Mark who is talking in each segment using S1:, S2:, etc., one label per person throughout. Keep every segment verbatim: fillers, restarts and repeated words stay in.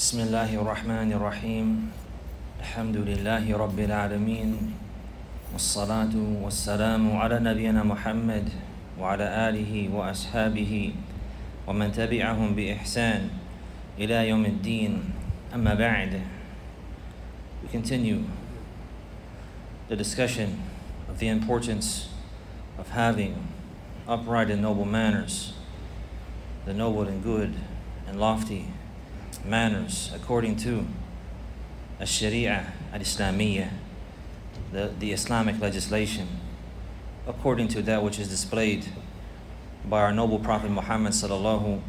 S1: بسم الله الرحمن الرحيم الحمد لله رب العالمين والصلاة والسلام على نبينا محمد وعلى آله وأصحابه ومن تبعهم بإحسان إلى يوم الدين أما بعد. We continue the discussion of the importance of having upright and noble manners, the noble and good and lofty manners according to Sharia al-Islamiyya, the, the Islamic legislation, according to that which is displayed by our noble Prophet Muhammad sallallahu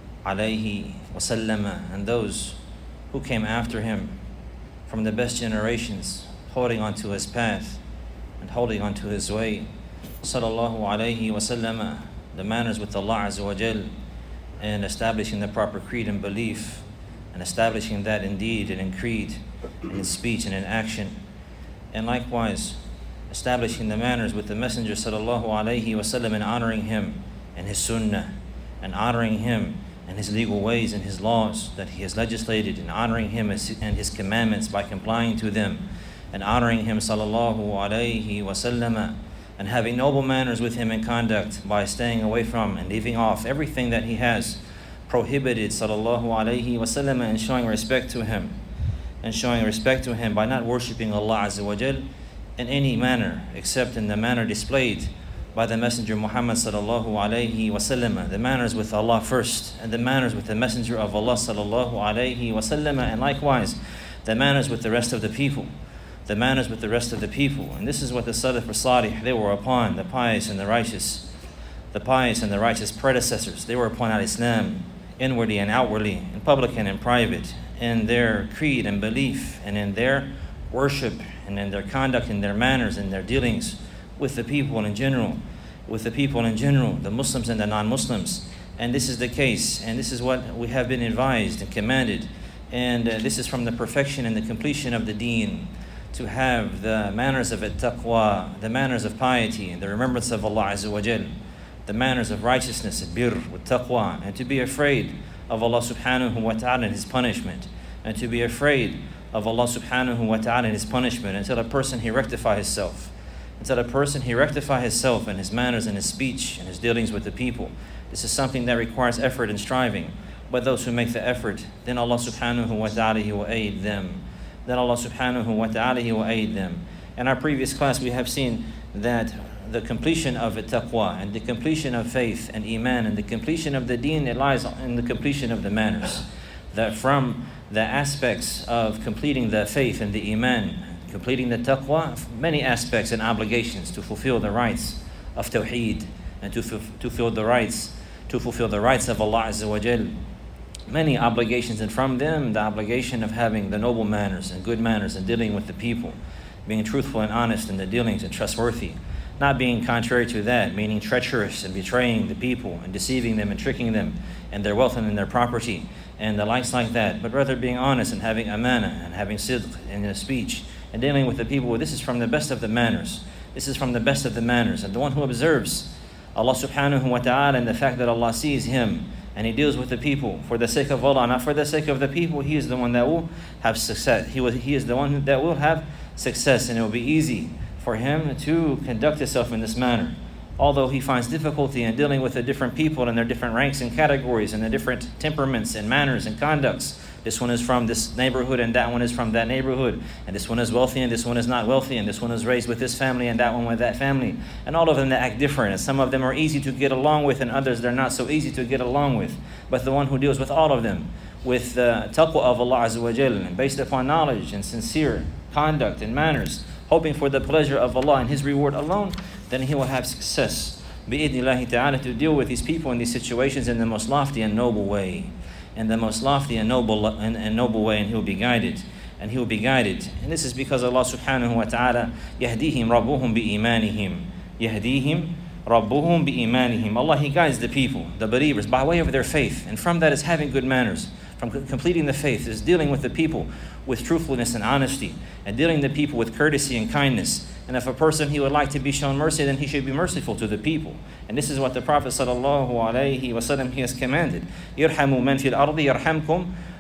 S1: alayhi wasallam and those who came after him from the best generations, holding onto his path and holding onto his way, sallallahu alayhi wasallam, the manners with Allah Azza wa Jal, and establishing the proper creed and belief, and establishing that in deed and in creed, and in speech and in action. And likewise, establishing the manners with the Messenger sallallahu alayhi wasallam and honoring him and his sunnah, and honoring him and his legal ways and his laws that he has legislated, and honoring him and his commandments by complying to them, and honoring him sallallahu alayhi wasallam, and having noble manners with him in conduct by staying away from and leaving off everything that he has prohibited sallallahu alayhi wasallam, and showing respect to him and showing respect to him by not worshipping Allah Azza wa Jal in any manner except in the manner displayed by the Messenger Muhammad sallallahu alayhi wasallam, the manners with Allah first, and the manners with the Messenger of Allah sallallahu alayhi wasallam, and likewise the manners with the rest of the people, the manners with the rest of the people. And this is what the Salaf al-Salih, they were upon, the pious and the righteous, the pious and the righteous predecessors. They were upon al-Islam, inwardly and outwardly, in public and in private, in their creed and belief, and in their worship, and in their conduct, and their manners, and their dealings with the people in general, with the people in general, the Muslims and the non-Muslims. And this is the case, and this is what we have been advised and commanded, and uh, this is from the perfection and the completion of the deen, to have the manners of at-taqwa, the manners of piety, and the remembrance of Allah Azza wa Jal, the manners of righteousness, and birr, with taqwa, and to be afraid of Allah subhanahu wa ta'ala and his punishment, and to be afraid of Allah subhanahu wa ta'ala and his punishment, until a person he rectify himself, until a person he rectify himself and his manners and his speech and his dealings with the people. This is something that requires effort and striving. But those who make the effort, then Allah subhanahu wa ta'ala, he will aid them. Then Allah subhanahu wa ta'ala, he will aid them. In our previous class, we have seen that the completion of taqwa and the completion of faith and iman and the completion of the deen, it lies in the completion of the manners. That from the aspects of completing the faith and the iman, completing the taqwa, many aspects and obligations to fulfill the rights of tawheed, and to, to fulfill the rights, to fulfill the rights of Allah Azza wa Jal. Many obligations, and from them the obligation of having the noble manners and good manners and dealing with the people, being truthful and honest in the dealings and trustworthy, not being contrary to that, meaning treacherous and betraying the people and deceiving them and tricking them and their wealth and in their property and the likes like that, but rather being honest and having amana and having sidq in the speech and dealing with the people. This is from the best of the manners. This is from the best of the manners. And the one who observes Allah subhanahu wa ta'ala and the fact that Allah sees him and he deals with the people for the sake of Allah, not for the sake of the people, he is the one that will have success. He, will, he is the one that will have success, and it will be easy for him to conduct himself in this manner. Although he finds difficulty in dealing with the different people and their different ranks and categories and the different temperaments and manners and conducts. This one is from this neighborhood and that one is from that neighborhood. And this one is wealthy and this one is not wealthy. And this one is raised with this family and that one with that family. And all of them, they act different. And some of them are easy to get along with and others they're not so easy to get along with. But the one who deals with all of them with the taqwa of Allah Azza wa Jal, and based upon knowledge and sincere conduct and manners, hoping for the pleasure of Allah and his reward alone, then he will have success bi'idnillahi ta'ala to deal with these people in these situations in the most lofty and noble way. In the most lofty and noble and, and noble way, and he will be guided. And he will be guided. And this is because Allah subhanahu wa ta'ala yahdihim rabbuhum bi'imanihim. Yahdihim rabbuhum bi'imanihim. Allah, he guides the people, the believers, by way of their faith. And from that is having good manners. From completing the faith is dealing with the people with truthfulness and honesty, and dealing the people with courtesy and kindness. And if a person he would like to be shown mercy, then he should be merciful to the people. And this is what the Prophet sallallahu alaihi wasallam he has commanded. Yarhamu man fil ardi yarhamkum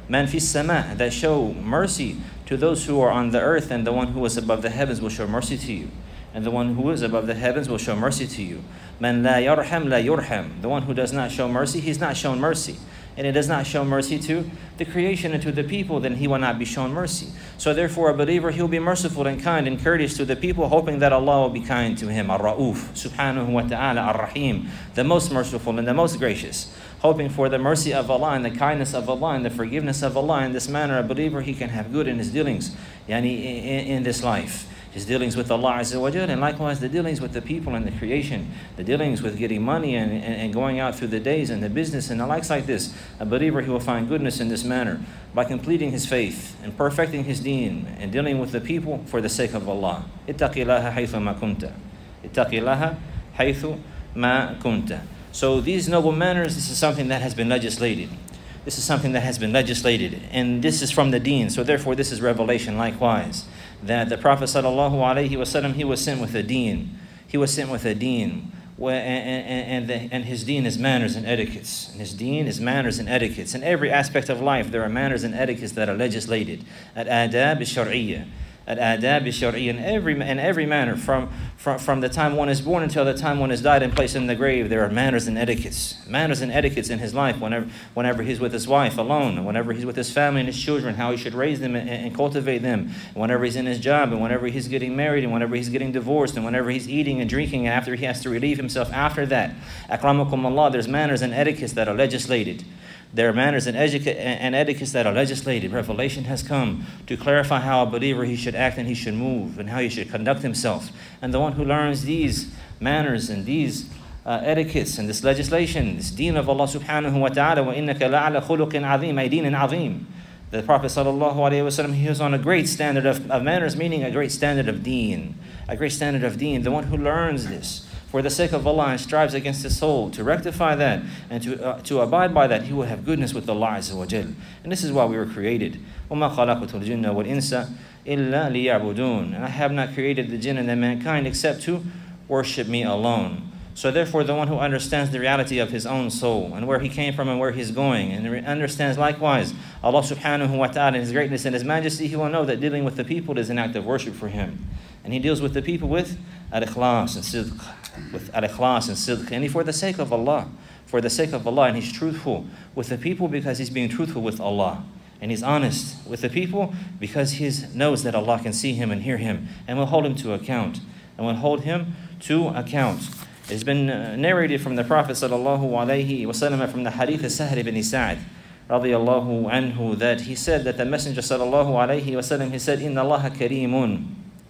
S1: Man fi sama, that show mercy to those who are on the earth, and the one who is above the heavens will show mercy to you. And the one who is above the heavens will show mercy to you. Man la yarham la yurham. The one who does not show mercy, he's not shown mercy. And it does not show mercy to the creation and to the people, then he will not be shown mercy. So therefore a believer, he'll be merciful and kind and courteous to the people, hoping that Allah will be kind to him. Ar-Ra'uf, subhanahu wa ta'ala, Ar-Rahim, the most merciful and the most gracious. Hoping for the mercy of Allah and the kindness of Allah and the forgiveness of Allah. In this manner, a believer, he can have good in his dealings, yani in, in this life. His dealings with Allah Azza wa Jal, and likewise the dealings with the people and the creation, the dealings with getting money and, and, and going out through the days and the business and the likes like this. A believer, he will find goodness in this manner by completing his faith and perfecting his deen and dealing with the people for the sake of Allah. Ittaqillaha haythu ma kunta. Ittaqillaha haythu ma kunta. So these noble manners, this is something that has been legislated. This is something that has been legislated, and this is from the deen. So therefore this is revelation likewise, that the Prophet sallallahu alaihi wasallam, he was sent with a deen. He was sent with a deen. And, and, and, the, and his deen is manners and etiquettes. And his deen is manners and etiquettes. In every aspect of life, there are manners and etiquettes that are legislated. Al-adab al-shar'iyyah. Al-adab al-shar'iyyah. In every, in every manner, from, from, from the time one is born until the time one is died and placed in the grave, there are manners and etiquettes. Manners and etiquettes in his life, whenever, whenever he's with his wife alone, whenever he's with his family and his children, how he should raise them and, and cultivate them, whenever he's in his job, and whenever he's getting married, and whenever he's getting divorced, and whenever he's eating and drinking, and after he has to relieve himself after that. Akramakum Allah, there's manners and etiquettes that are legislated. There are manners and, educa- and etiquettes that are legislated. Revelation has come to clarify how a believer, he should act and he should move and how he should conduct himself. And the one who learns these manners and these uh, etiquettes and this legislation, this deen of Allah subhanahu wa ta'ala, وَإِنَّكَ لَعَلَى خُلُقٍ عَظِيمٍ, أي دين عظيم. The Prophet sallallahu alayhi wa sallam, he was on a great standard of, of manners, meaning a great standard of deen. A great standard of deen. The one who learns this for the sake of Allah and strives against his soul to rectify that and to uh, to abide by that, he will have goodness with Allah Azza wa Jal. And this is why we were created. وَمَا خَلَقْتُ الْجِنَّ وَالْإِنسَ إِلَّا لِيَعْبُدُونَ. And I have not created the jinn and the mankind except to worship me alone. So therefore, the one who understands the reality of his own soul and where he came from and where he's going, and understands likewise Allah subhanahu wa ta'ala and his greatness and his majesty, he will know that dealing with the people is an act of worship for him. And he deals with the people with al-ikhlas and sidq, with al-ikhlas and sidq, and he for the sake of Allah, for the sake of Allah, and he's truthful with the people because he's being truthful with Allah. And he's honest with the people because he knows that Allah can see him and hear him and will hold him to account, and will hold him to account. It's been narrated from the Prophet sallallahu alaihi wasallam from the hadith of Sahl ibn Sa'd radiyallahu anhu that he said that the Messenger sallallahu alaihi wasallam, he said, Inna Allah kareemun.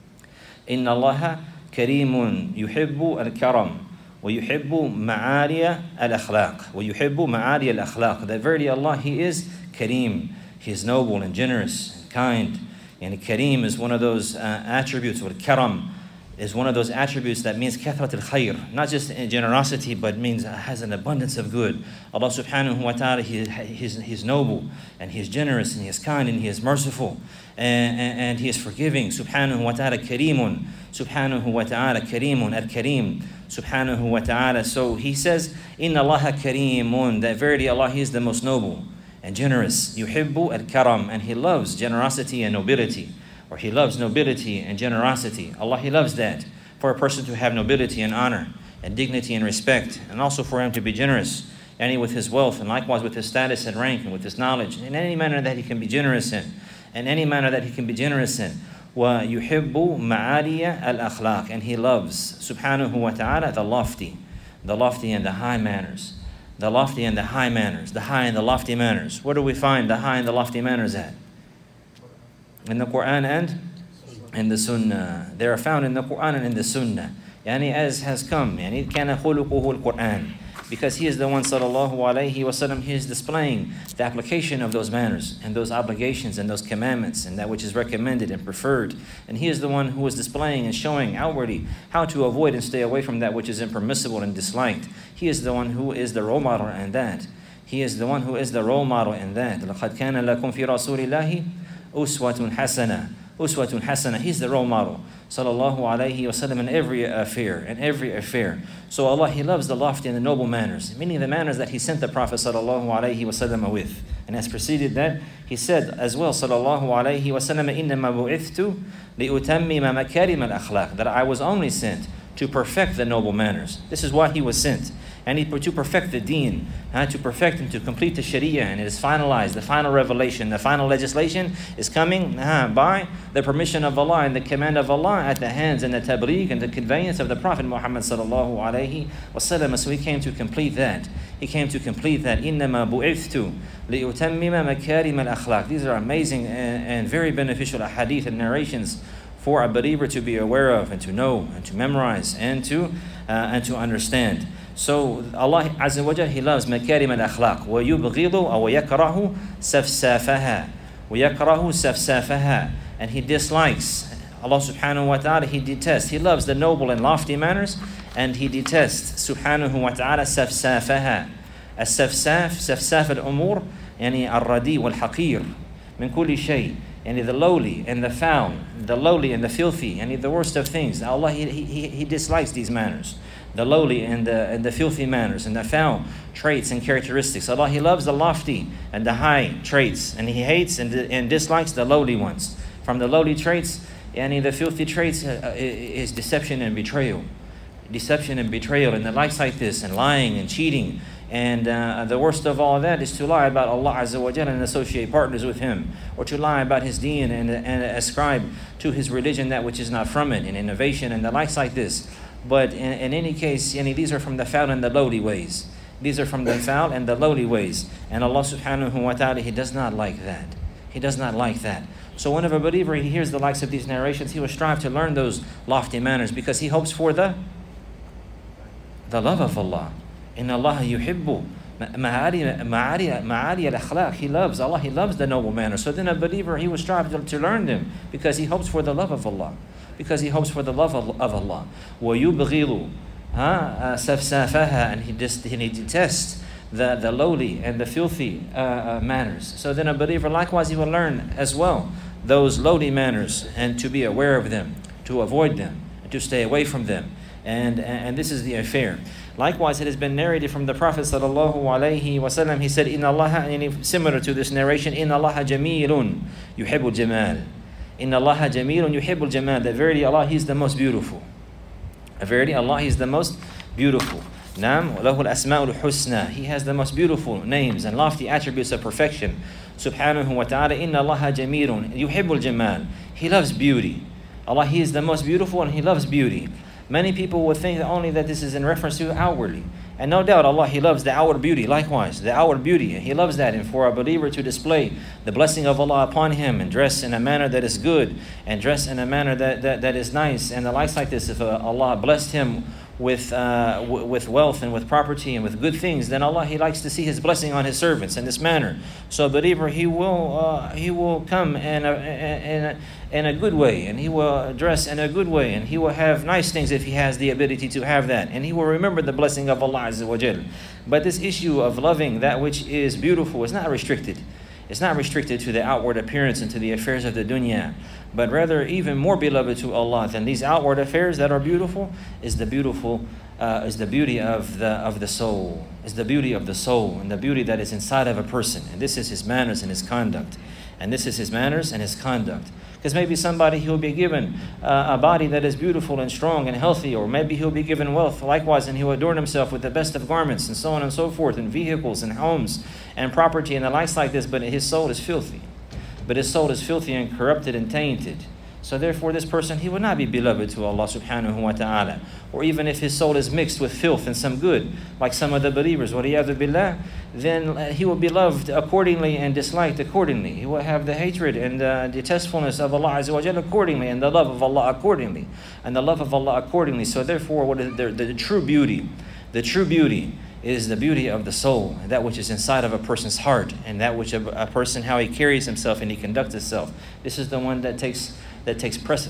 S1: Inna Allah kareemun yuhibbu al-karam wa yuhibbu ma'aliya al-akhlaq wa yuhibbu ma'aliya al-akhlaq. That verily Allah, he is kareem. He is noble and generous and kind. And kareem is one of those uh, attributes, or karam is one of those attributes that means kathrat al-khayr, not just generosity, but means has an abundance of good. Allah subhanahu wa ta'ala, he, he's, he's noble, and he is generous, and he is kind, and he is merciful, and, and, and he is forgiving. Subhanahu wa ta'ala kareemun. Subhanahu wa ta'ala kareemun, al-kareem. Subhanahu wa ta'ala. So he says, Inna Allaha kareemun, that verily Allah, he is the most noble and generous. Yuhibbu al-karam, and he loves generosity and nobility. Or he loves nobility and generosity. Allah, he loves that. For a person to have nobility and honor and dignity and respect, and also for him to be generous, and with his wealth, and likewise with his status and rank, and with his knowledge, in any manner that he can be generous in, in any manner that he can be generous in. وَيُحِبُّ مَعَالِيَ الْأَخْلَاقِ, and he loves, subhanahu wa ta'ala, the lofty, the lofty and the high manners. The lofty and the high manners, the high and the lofty manners. Where do we find the high and the lofty manners at? In the Quran and in the Sunnah. They are found in the Quran and in the Sunnah. Yani as has come, yani kana khuluquhu al-Quran. Because he is the one, sallallahu alayhi wasallam, he is displaying the application of those manners and those obligations and those commandments and that which is recommended and preferred. And he is the one who is displaying and showing outwardly how to avoid and stay away from that which is impermissible and disliked. He is the one who is the role model in that. He is the one who is the role model in that. لَقَدْ كَانَ لَكُمْ فِي رَسُولِ اللَّهِ أُسْوَةٌ حَسَنَةٌ Uswatun Hasana. He's the role model. Sallallahu alayhi wasallam in every affair, in every affair. So Allah, He loves the lofty and the noble manners, meaning the manners that He sent the Prophet sallallahu alayhi wasallam with. And as preceded that, He said as well, sallallahu alayhi wasallam, إِنَّمَا بُعِثْتُ لِأُتَمِّمَ مَكَارِمَ الْأَخْلَاقِ, that I was only sent to perfect the noble manners. This is why He was sent. And he, to perfect the deen, uh, to perfect and to complete the sharia, and it is finalized. The final revelation, the final legislation is coming uh, by the permission of Allah and the command of Allah at the hands and the tabligh and the conveyance of the Prophet Muhammad sallallahu alaihi wasallam. So He came to complete that. He came to complete that. إِنَّمَا بُعِثْتُ لِأُتَمِّمَ مَكَارِمَ الْأَخْلَاقِ. These are amazing and, and very beneficial hadith and narrations for a believer to be aware of and to know and to memorize and to uh, and to understand. So Allah Azza wa Jal, He loves makarim al-akhlaq. وَيُبْغِضُ أَوْ يَكْرَهُ سَفْسَافَهَا وَيَكْرَهُ سَفْسَافَهَا. And He dislikes, Allah subhanahu wa ta'ala, He detests. He loves the noble and lofty manners, and He detests subhanahu wa ta'ala سَفْسَافَهَا. السفساف سفساف الأمور يعني الردي والحقير من كل شيء. And the lowly and the foul, the lowly and the filthy, and the worst of things. Allah, he, he, he dislikes these manners. The lowly and the, and the filthy manners and the foul traits and characteristics. Allah, He loves the lofty and the high traits, and He hates and, and dislikes the lowly ones. From the lowly traits, and the filthy traits uh, is deception and betrayal. Deception and betrayal and the likes like this, and lying and cheating. And uh, the worst of all of that is to lie about Allah Azza wa Jalla and associate partners with Him, or to lie about His deen and, and ascribe to His religion that which is not from it, and innovation and the likes like this. But in, in any case, yani, these are from the foul and the lowly ways. These are from the foul and the lowly ways. And Allah subhanahu wa ta'ala, He does not like that. He does not like that. So whenever a believer, he hears the likes of these narrations, he will strive to learn those lofty manners, because he hopes for the, the love of Allah. إِنَّ اللَّهَ يُحِبُّ مَعَالِيَ الْأَخْلَاقِ. He loves Allah, He loves the noble manners. So then a believer, he will strive to, to learn them, because he hopes for the love of Allah. Because he hopes for the love of, of Allah. وَيُبْغِضُ سَفْسَافَهَا. And he, dis, he detests the, the lowly and the filthy uh, uh, manners. So then a believer, likewise, he will learn as well those lowly manners, and to be aware of them, to avoid them, and to stay away from them. And, and this is the affair. Likewise, it has been narrated from the Prophet sallallahu alaihi wasallam. He said, "Inna Allah," similar to this narration, "Inna Allah jamilun yuhibbul jamal." Inna Allah jamilun yuhibbul jamal. That verily Allah, He is the most beautiful. Verily Allah, He is the most beautiful. Nam lahul asma'ul husna. He has the most beautiful names and lofty attributes of perfection. Subhanahu wa ta'ala. Inna Allah jamilun yuhibbul jamal. He loves beauty. Allah, He is the most beautiful, and He loves beauty. Many people would think only that this is in reference to outwardly. And no doubt Allah, He loves the outward beauty. Likewise, the outward beauty, He loves that. And for a believer to display the blessing of Allah upon him, and dress in a manner that is good, and dress in a manner that, that, that is nice, and the likes like this, if uh, Allah blessed him with uh, w- with wealth and with property and with good things, then Allah, He likes to see His blessing on His servants in this manner. So a believer, he will uh, he will come in a, in a in a good way, and he will dress in a good way, and he will have nice things if he has the ability to have that, and he will remember the blessing of Allah Azza wa Jal. But this issue of loving that which is beautiful is not restricted. It's not restricted to the outward appearance and to the affairs of the dunya, but rather even more beloved to Allah than these outward affairs that are beautiful is the beautiful uh, is the beauty of the of the soul, is the beauty of the soul, and the beauty that is inside of a person. And this is his manners and his conduct. And this is his manners and his conduct. Because maybe somebody, he'll be given uh, a body that is beautiful and strong and healthy, or maybe he'll be given wealth likewise, and he'll adorn himself with the best of garments and so on and so forth, and vehicles and homes and property and the likes like this, but his soul is filthy. But his soul is filthy and corrupted and tainted. So therefore this person, he will not be beloved to Allah subhanahu wa ta'ala. Or even if his soul is mixed with filth and some good, like some of the believers, وَلِيَذُ بِاللَّهِ, then he will be loved accordingly and disliked accordingly. He will have the hatred and the detestfulness of Allah Azza wa Jalla accordingly, and the love of Allah accordingly, and the love of Allah accordingly. So therefore, what is the, the, the true beauty, the true beauty is the beauty of the soul, that which is inside of a person's heart, and that which a, a person, how he carries himself and he conducts himself. This is the one that takes that takes pres-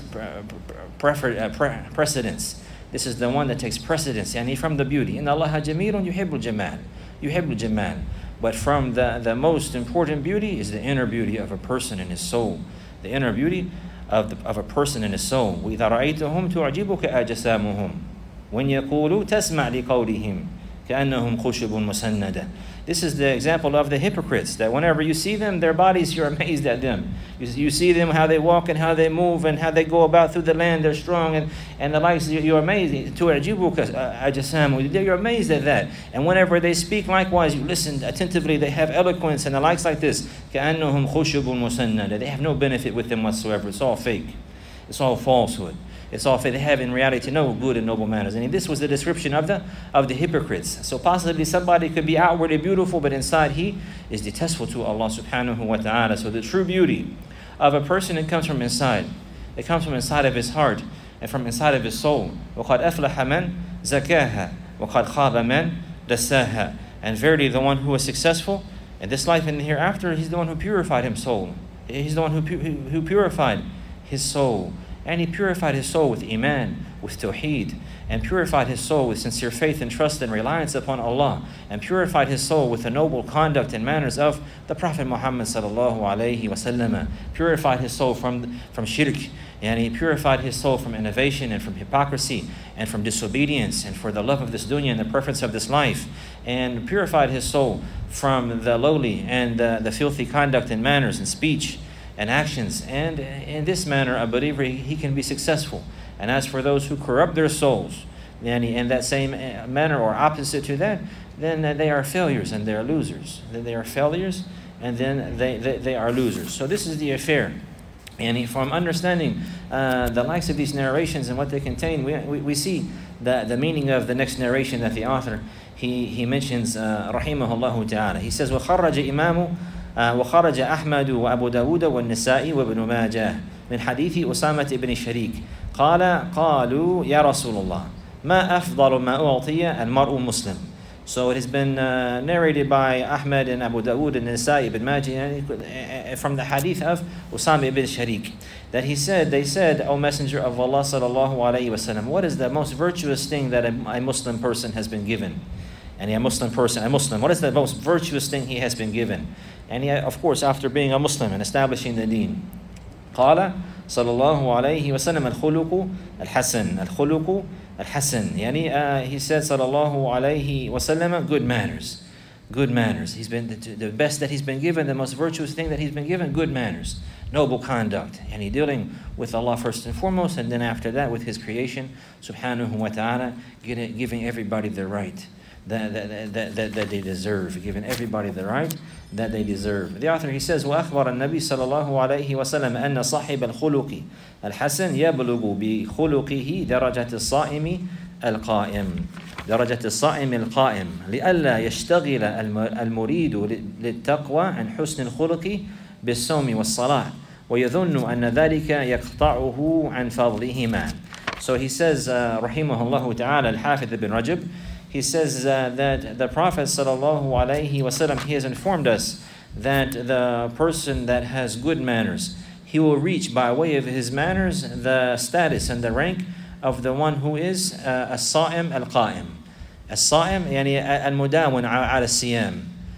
S1: prefer, uh, pre- precedence. This is the one that takes precedence. Yani from the beauty. In Allah jamilun yuhibbul jamal. Yuhibbul jamal. But from the, the most important beauty is the inner beauty of a person in his soul. The inner beauty of, the, of a person in his soul. وَإِذَا رَأَيْتَهُمْ تُعْجِبُكَ أَجْسَامُهُمْ وَإِنْ يَقُولُوا تَسْمَعْ لِقَوْلِهِمْ كَأَنَّهُمْ خُشُبٌ مُسَنَّدَةٌ. This is the example of the hypocrites, that whenever you see them, their bodies, you're amazed at them. You, you see them, how they walk and how they move and how they go about through the land, they're strong and, and the likes, you're amazed. You're amazed at that. And whenever they speak, likewise, you listen attentively, they have eloquence and the likes like this. كَأَنَّهُمْ خُشُبٌ مُسَنَّدَةٌ. They have no benefit with them whatsoever. It's all fake. It's all falsehood. It's all fake. They have in reality no good and noble manners. And this was the description of the of the hypocrites. So possibly somebody could be outwardly beautiful, but inside he is detestful to Allah subhanahu wa ta'ala. So the true beauty of a person, it comes from inside. It comes from inside of his heart and from inside of his soul. وَقَدْ أَفْلَحَ مَنْ زَكَاهَا وَقَدْ خَابَ مَنْ دَسَّاهَا. And verily the one who is successful in this life and hereafter, he's the one who purified his soul. He's the one who, pu- who purified his soul. And he purified his soul with iman, with tawheed, and purified his soul with sincere faith and trust and reliance upon Allah, and purified his soul with the noble conduct and manners of the Prophet Muhammad sallallahu alaihi wasallam. Purified his soul from from shirk, and he purified his soul from innovation and from hypocrisy and from disobedience and for the love of this dunya and the preference of this life, and purified his soul from the lowly and the, the filthy conduct and manners and speech and actions. And in this manner, a believer, he can be successful. And as for those who corrupt their souls, then in that same manner or opposite to that, then they are failures and they are losers. Then they are failures and then they, they, they are losers. So this is the affair. And from understanding uh, the likes of these narrations and what they contain, we, we, we see the, the meaning of the next narration that the author, he, he mentions, uh, rahimahullah ta'ala. He says, وَخَرَّجَ إِمَامُ وخرج أحمد وأبو داود والنسائي وابن ماجه من حديث أسامة بن شريك قال قالوا يا رسول الله ما أفضل ما أعطي المرء مسلم. So it has been uh, narrated by Ahmad and Abu Dawood and Nasa'i ibn Majah from the hadith of Usama ibn Sharik, that he said, they said, O Messenger of Allah sallallahu alayhi wasallam, what is the most virtuous thing that a, a Muslim person has been given? And a Muslim person, a Muslim, what is the most virtuous thing he has been given? And he, of course, after being a Muslim and establishing the deen, قال صلى الله عليه وسلم الخلق الحسن الخلق الحسن. يعني uh, he said صلى الله عليه وسلم good manners, good manners. He's been the, the best that he's been given, the most virtuous thing that he's been given, good manners, noble conduct. And he dealing with Allah first and foremost, and then after that with his creation, subhanahu wa ta'ala, giving everybody the right That, that, that, that, that they deserve, giving everybody the right that they deserve. The author, he says, وَأَخْبَرَ النَّبِي صلى الله عليه وسلم أن صاحب الخلق الحسن يبلغ بخلقه درجة الصائم القائم درجة الصائم القائم لئلا يشتغل المريد للتقوى عن حسن الخلق بالصوم والصلاة ويظن أن ذلك يقطعه عن فضلهما. So he says, uh, rahimahullah ta'ala, al-Hafidh ibn Rajab, he says uh, that the Prophet sallallahu alaihi wasallam, he has informed us that the person that has good manners, he will reach by way of his manners the status and the rank of the one who is uh, as-sa'im al-qa'im. As-sa'im yani al-mudawin ala al-siyam,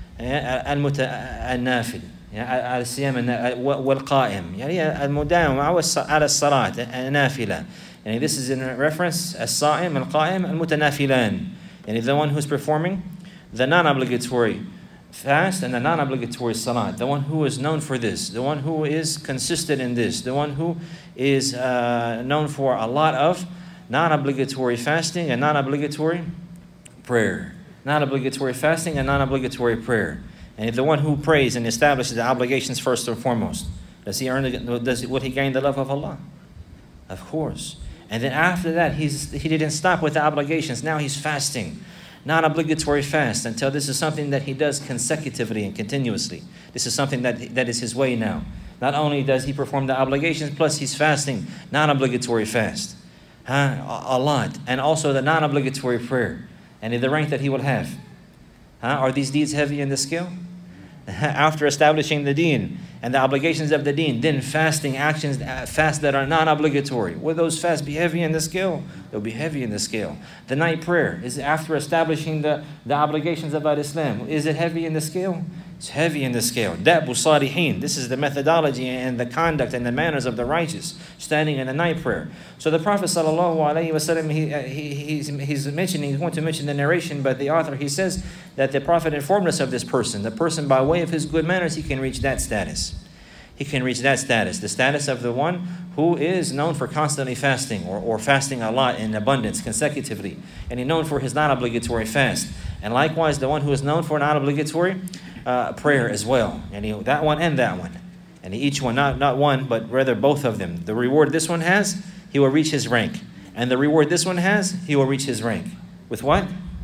S1: al-nafil, على الصيام والقائم يعني المداوم على الصلاة النافلة. And this is in reference as-sa'im al-qa'im al-mutanafilan. And the one who's performing the non-obligatory fast and the non-obligatory salat, the one who is known for this, the one who is consistent in this, the one who is uh, known for a lot of non-obligatory fasting and non-obligatory prayer. Non-obligatory fasting and non-obligatory prayer. And the one who prays and establishes the obligations first and foremost, does he earn? The, does would he gain the love of Allah? Of course. And then after that, he's he didn't stop with the obligations. Now he's fasting, non-obligatory fast, until this is something that he does consecutively and continuously. This is something that that is his way now. Not only does he perform the obligations, plus he's fasting, non-obligatory fast, huh? a, a lot, and also the non-obligatory prayer, and in the rank that he will have. Huh? Are these deeds heavy in the scale? After establishing the deen and the obligations of the deen, then fasting actions, fasts that are non-obligatory. Will those fasts be heavy in the scale? They'll be heavy in the scale. The night prayer is after establishing the, the obligations of Islam. Is it heavy in the scale? It's heavy in the scale. Da'bu salihin. This is the methodology and the conduct and the manners of the righteous, standing in the night prayer. So the Prophet sallallahu alaihi wasallam, he, he he's he's mentioning, he's going to mention the narration, but the author, he says that the Prophet informed us of this person. The person, by way of his good manners, he can reach that status. He can reach that status, the status of the one who is known for constantly fasting, or, or fasting a lot in abundance consecutively, and he's known for his non-obligatory fast. And likewise, the one who is known for non-obligatory uh, prayer as well, and he, that one and that one, and each one, not not one, but rather both of them. The reward this one has, he will reach his rank, and the reward this one has, he will reach his rank. With what?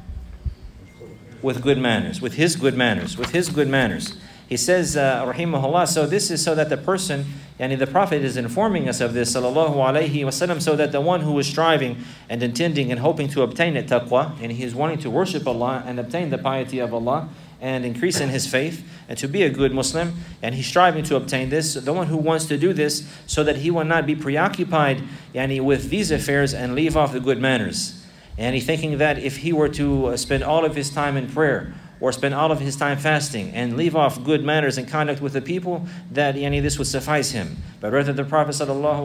S1: With good manners, with his good manners, with his good manners. He says, uh, rahimahullah, so this is so that the person, yani the Prophet is informing us of this, sallallahu alayhi wasallam, so that the one who is striving and intending and hoping to obtain it, taqwa, and he is wanting to worship Allah and obtain the piety of Allah and increase in his faith and to be a good Muslim, and he's striving to obtain this, the one who wants to do this so that he will not be preoccupied yani, with these affairs and leave off the good manners. And he's thinking that if he were to spend all of his time in prayer, or spend all of his time fasting and leave off good manners and conduct with the people, that yani, this would suffice him. But rather the Prophet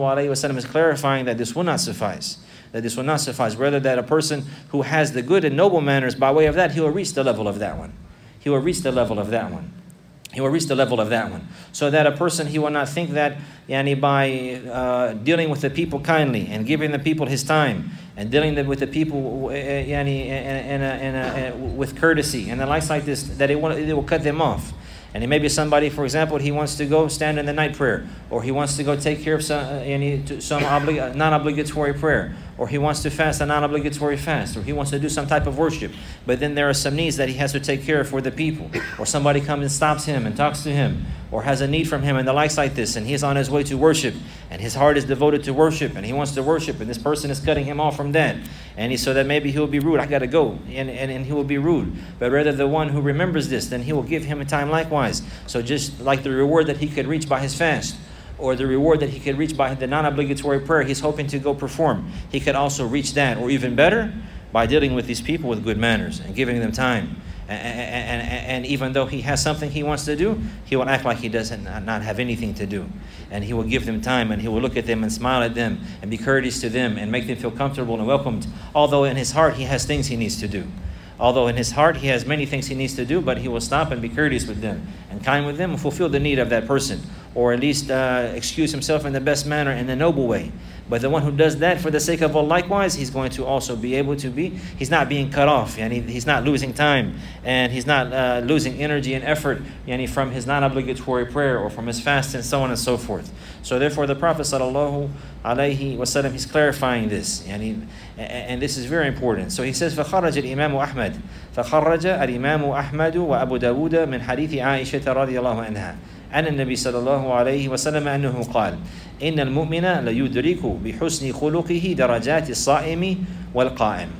S1: ﷺ is clarifying that this will not suffice. That this will not suffice. Rather that a person who has the good and noble manners, by way of that, he will reach the level of that one. He will reach the level of that one. He will reach the level of that one. So that a person, he will not think that yani, by uh, dealing with the people kindly and giving the people his time and dealing with the people uh, yani, in a, in a, uh, with courtesy and the likes like this, that it will, it will cut them off. And it may be somebody, for example, he wants to go stand in the night prayer, or he wants to go take care of some, uh, any, some oblig non-obligatory prayer, or he wants to fast a non-obligatory fast, or he wants to do some type of worship. But then there are some needs that he has to take care of for the people, or somebody comes and stops him and talks to him, or has a need from him and the likes like this, and he's on his way to worship, and his heart is devoted to worship, and he wants to worship, and this person is cutting him off from that. And he, so that maybe he will be rude. I got to go. And, and, and he will be rude. But rather the one who remembers this, then he will give him a time likewise. So just like the reward that he could reach by his fast, or the reward that he could reach by the non-obligatory prayer he's hoping to go perform, he could also reach that, or even better, by dealing with these people with good manners and giving them time. And, and, and, and even though he has something he wants to do, he will act like he doesn't not have anything to do. And he will give them time, and he will look at them and smile at them and be courteous to them and make them feel comfortable and welcomed. Although in his heart he has things he needs to do. Although in his heart he has many things he needs to do, but he will stop and be courteous with them and kind with them and fulfill the need of that person. Or at least uh, excuse himself in the best manner, in the noble way. But the one who does that for the sake of Allah, likewise, he's going to also be able to be, he's not being cut off, yani he's not losing time, and he's not uh, losing energy and effort yani from his non-obligatory prayer or from his fast and so on and so forth. So therefore the Prophet sallallahu alaihi wasallam, he's clarifying this, yani, and this is very important. So he says, فَخَرَّجَ الْإِمَامُ أَحْمَدُ فَخَرَّجَ الْإِمَامُ أَحْمَدُ وَأَبُو دَاوُودَ مِنْ حَدِيثِ عَائِشَةَ رَضِيَ اللَّهُ عَنْهَا عن النبي صلى الله عليه وسلم أنه قال إن المؤمن ليدرك بحسن خلقه درجات الصائم والقائم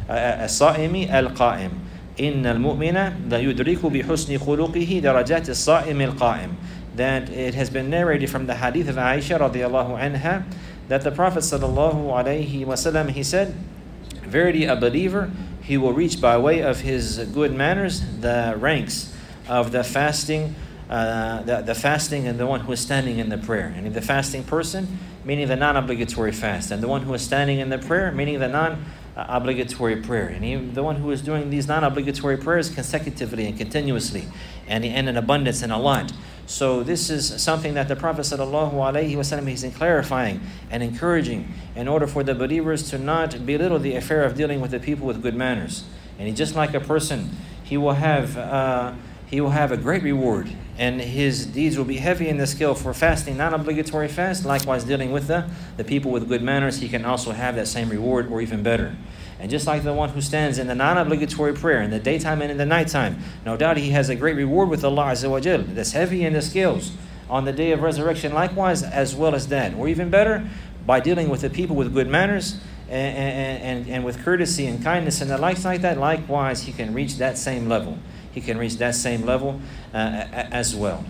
S1: الصائم القائم إن المؤمن ليدرك بحسن خلقه درجات الصائم القائم. That it has been narrated from the hadith of Aisha radiallahu anha that the Prophet sallallahu alayhi wasallam, he said, verily a believer, he will reach by way of his good manners the ranks of the fasting Uh, the, the fasting and the one who is standing in the prayer. And the fasting person, meaning the non-obligatory fast, and the one who is standing in the prayer, meaning the non-obligatory prayer. And he, the one who is doing these non-obligatory prayers consecutively and continuously, and, and in abundance and a lot. So this is something that the Prophet sallallahu alaihi wasallam is clarifying and encouraging in order for the believers to not belittle the affair of dealing with the people with good manners. And he, just like a person, he will have uh, he will have a great reward, and his deeds will be heavy in the scale for fasting non-obligatory fast. Likewise, dealing with the, the people with good manners, he can also have that same reward or even better. And just like the one who stands in the non-obligatory prayer in the daytime and in the nighttime, no doubt he has a great reward with Allah Azza wa Jal that's heavy in the scales on the day of resurrection. Likewise, as well as that, or even better, by dealing with the people with good manners and, and, and, and with courtesy and kindness and the likes like that, likewise he can reach that same level. He can reach that same level uh, as well.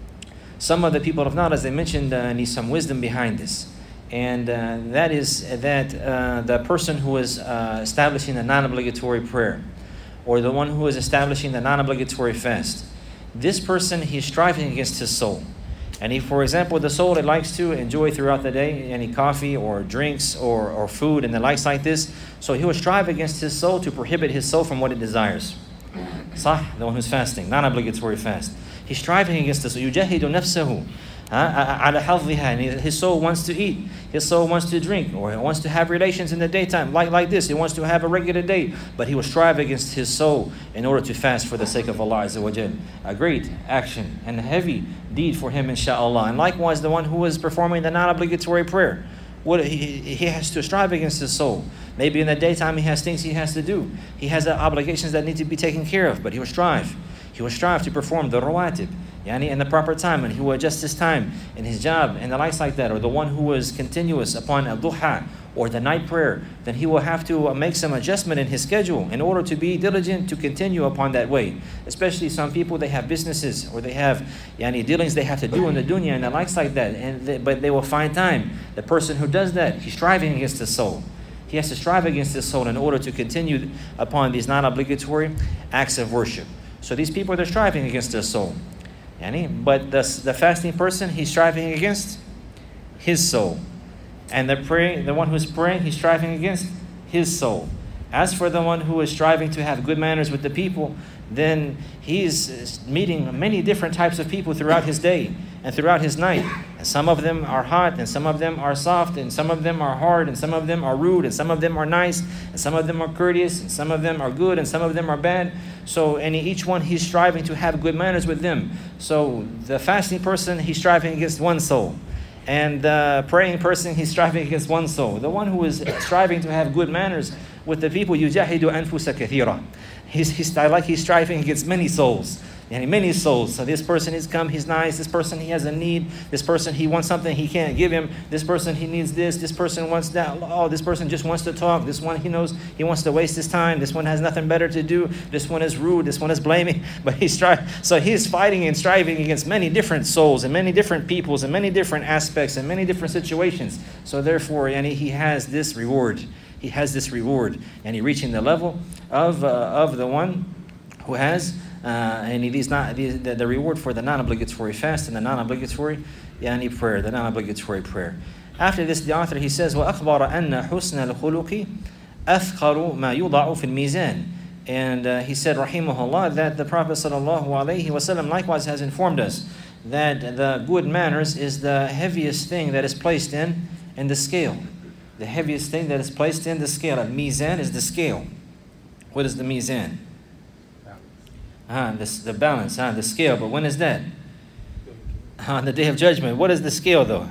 S1: Some of the people of knowledge, they mentioned, uh, need some wisdom behind this. And uh, that is that uh, the person who is uh, establishing the non-obligatory prayer, or the one who is establishing the non-obligatory fast, this person, he's striving against his soul. And he, for example, the soul that likes to enjoy throughout the day any coffee or drinks or, or food and the likes like this, so he will strive against his soul to prohibit his soul from what it desires. Sah, the one who's fasting, non-obligatory fast. He's striving against this. يُجَاهِدُ نَفْسَهُ على حظها, and his soul wants to eat, his soul wants to drink, or he wants to have relations in the daytime, like, like this, he wants to have a regular day, but he will strive against his soul in order to fast for the sake of Allah Azza wa Jal. A great action and a heavy deed for him, inshaAllah. And likewise, the one who is performing the non-obligatory prayer, what he, he has to strive against his soul. Maybe in the daytime he has things he has to do, he has obligations that need to be taken care of, but he will strive. He will strive to perform the rawatib, yani in the proper time, and he will adjust his time in his job and the likes like that. Or the one who is continuous upon al-duha or the night prayer, then he will have to make some adjustment in his schedule in order to be diligent to continue upon that way. Especially some people, they have businesses or they have yani dealings they have to do in the dunya and the likes like that, and they, but they will find time. The person who does that, he's striving against his soul. He has to strive against his soul in order to continue upon these non-obligatory acts of worship. So these people, they're striving against their soul. But the, the fasting person, he's striving against his soul. And the praying, the one who's praying, he's striving against his soul. As for the one who is striving to have good manners with the people, then he's meeting many different types of people throughout his day and throughout his night. And some of them are hot, and some of them are soft, and some of them are hard, and some of them are rude, and some of them are nice, and some of them are courteous, and some of them are good, and some of them are bad. So, and each one, he's striving to have good manners with them. So the fasting person, he's striving against one soul. And the praying person, he's striving against one soul. The one who is striving to have good manners with the people, يُجَاهِدُ أَنفُسَ كَثِيرًا. He's, he's like he's striving against many souls. And many souls. So this person is come, he's nice. This person, he has a need. This person, he wants something, he can't give him. This person, he needs this. This person wants that. Oh, this person just wants to talk. This one, he knows he wants to waste his time. This one has nothing better to do. This one is rude. This one is blaming. But he's trying. So he's fighting and striving against many different souls and many different peoples and many different aspects and many different situations. So therefore, yani, he has this reward. He has this reward. And he reaching the level of, uh, of the one who has Uh, and it is not the, the reward for the non-obligatory fast and the non-obligatory yani prayer, the non-obligatory prayer. After this, the author, he says, وَأَخْبَرَ أَنَّ حُسْنَ الْخُلُقِ أَثْقَرُ مَا يُضَعُ فِي الْمِيزَانِ. And uh, he said, rahimahullah, that the Prophet sallallahu alaihi wasallam likewise has informed us that the good manners is the heaviest thing that is placed in, in the scale. The heaviest thing that is placed in the scale. Al-mizan is the scale. What is the mizan? Ah, this, the balance, ah, the scale. But when is that? On the Day of Judgment. What is the scale, though?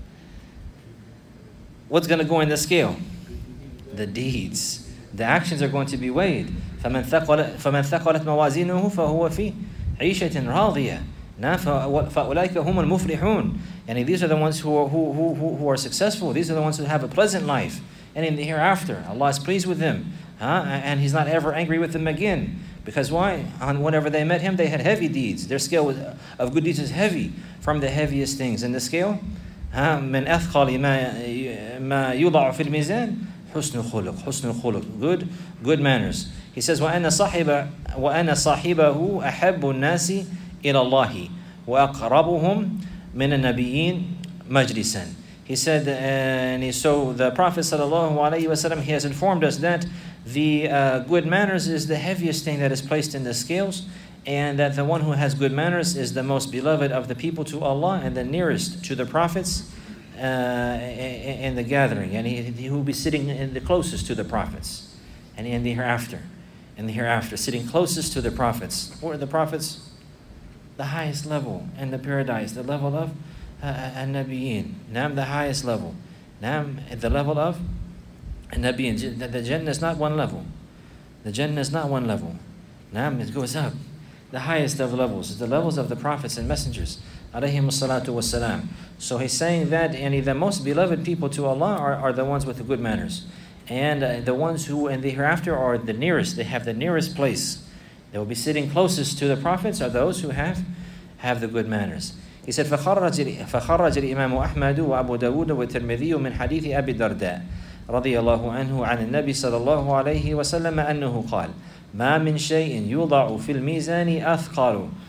S1: What's going to go in the scale? The deeds. The actions are going to be weighed. فَمَنْ ثَقَلَتْ مَوَازِينُهُ فَهُوَ فِي عِيشَةٍ رَاضِيَةٍ فَأُولَٰئِكَ هُمُ الْمُفْلِحُونَ. And these are the ones who are, who, who, who are successful. These are the ones who have a pleasant life. And in the hereafter, Allah is pleased with them. Huh? And He's not ever angry with them again. Because why? On whenever they met Him, they had heavy deeds. Their scale of good deeds is heavy, from the heaviest things. In the scale, مِنْ أَثْقَلِ مَا يُضَعُ فِي الْمِيزَانِ حُسْنُ الْخُلُقِ حُسْنُ الْخُلُقِ Good, good manners. He says, وَأَنَّ صَاحِبَ وَأَنَّ صَاحِبَهُ أَحَبُّ النَّاسِ إِلَى اللَّهِ وَأَقْرَبُهُمْ مِنَ النَّبِيِّينَ مَجْلِسًا. He said, and he, so the Prophet sallallahu alaihi wasallam, he has informed us that the uh, good manners is the heaviest thing that is placed in the scales, and that the one who has good manners is the most beloved of the people to Allah and the nearest to the prophets uh, in the gathering, and he, he will be sitting in the closest to the prophets, and in the hereafter, in the hereafter, sitting closest to the prophets. What are the prophets? The highest level in the paradise, the level of An-Nabiyyin. Nam, the highest level. Nam, at the level of An-Nabiyyin. The Jannah is not one level. The Jannah is not one level. Nam, it goes up. The highest of levels is the levels of the prophets and messengers. Alayhimu salatu wassalam. So he's saying that and the most beloved people to Allah are, are the ones with the good manners. And uh, the ones who in the hereafter are the nearest. They have the nearest place. They will be sitting closest to the prophets are those who have, have the good manners. He said, فخرج, فخرج الإمام أحمد وأبو داود والترمذي من حديث أبي الدرداء رضي الله عنه عن النبي صلى الله عليه وسلم أنه قال ما من شيء يوضع في الميزان أثقل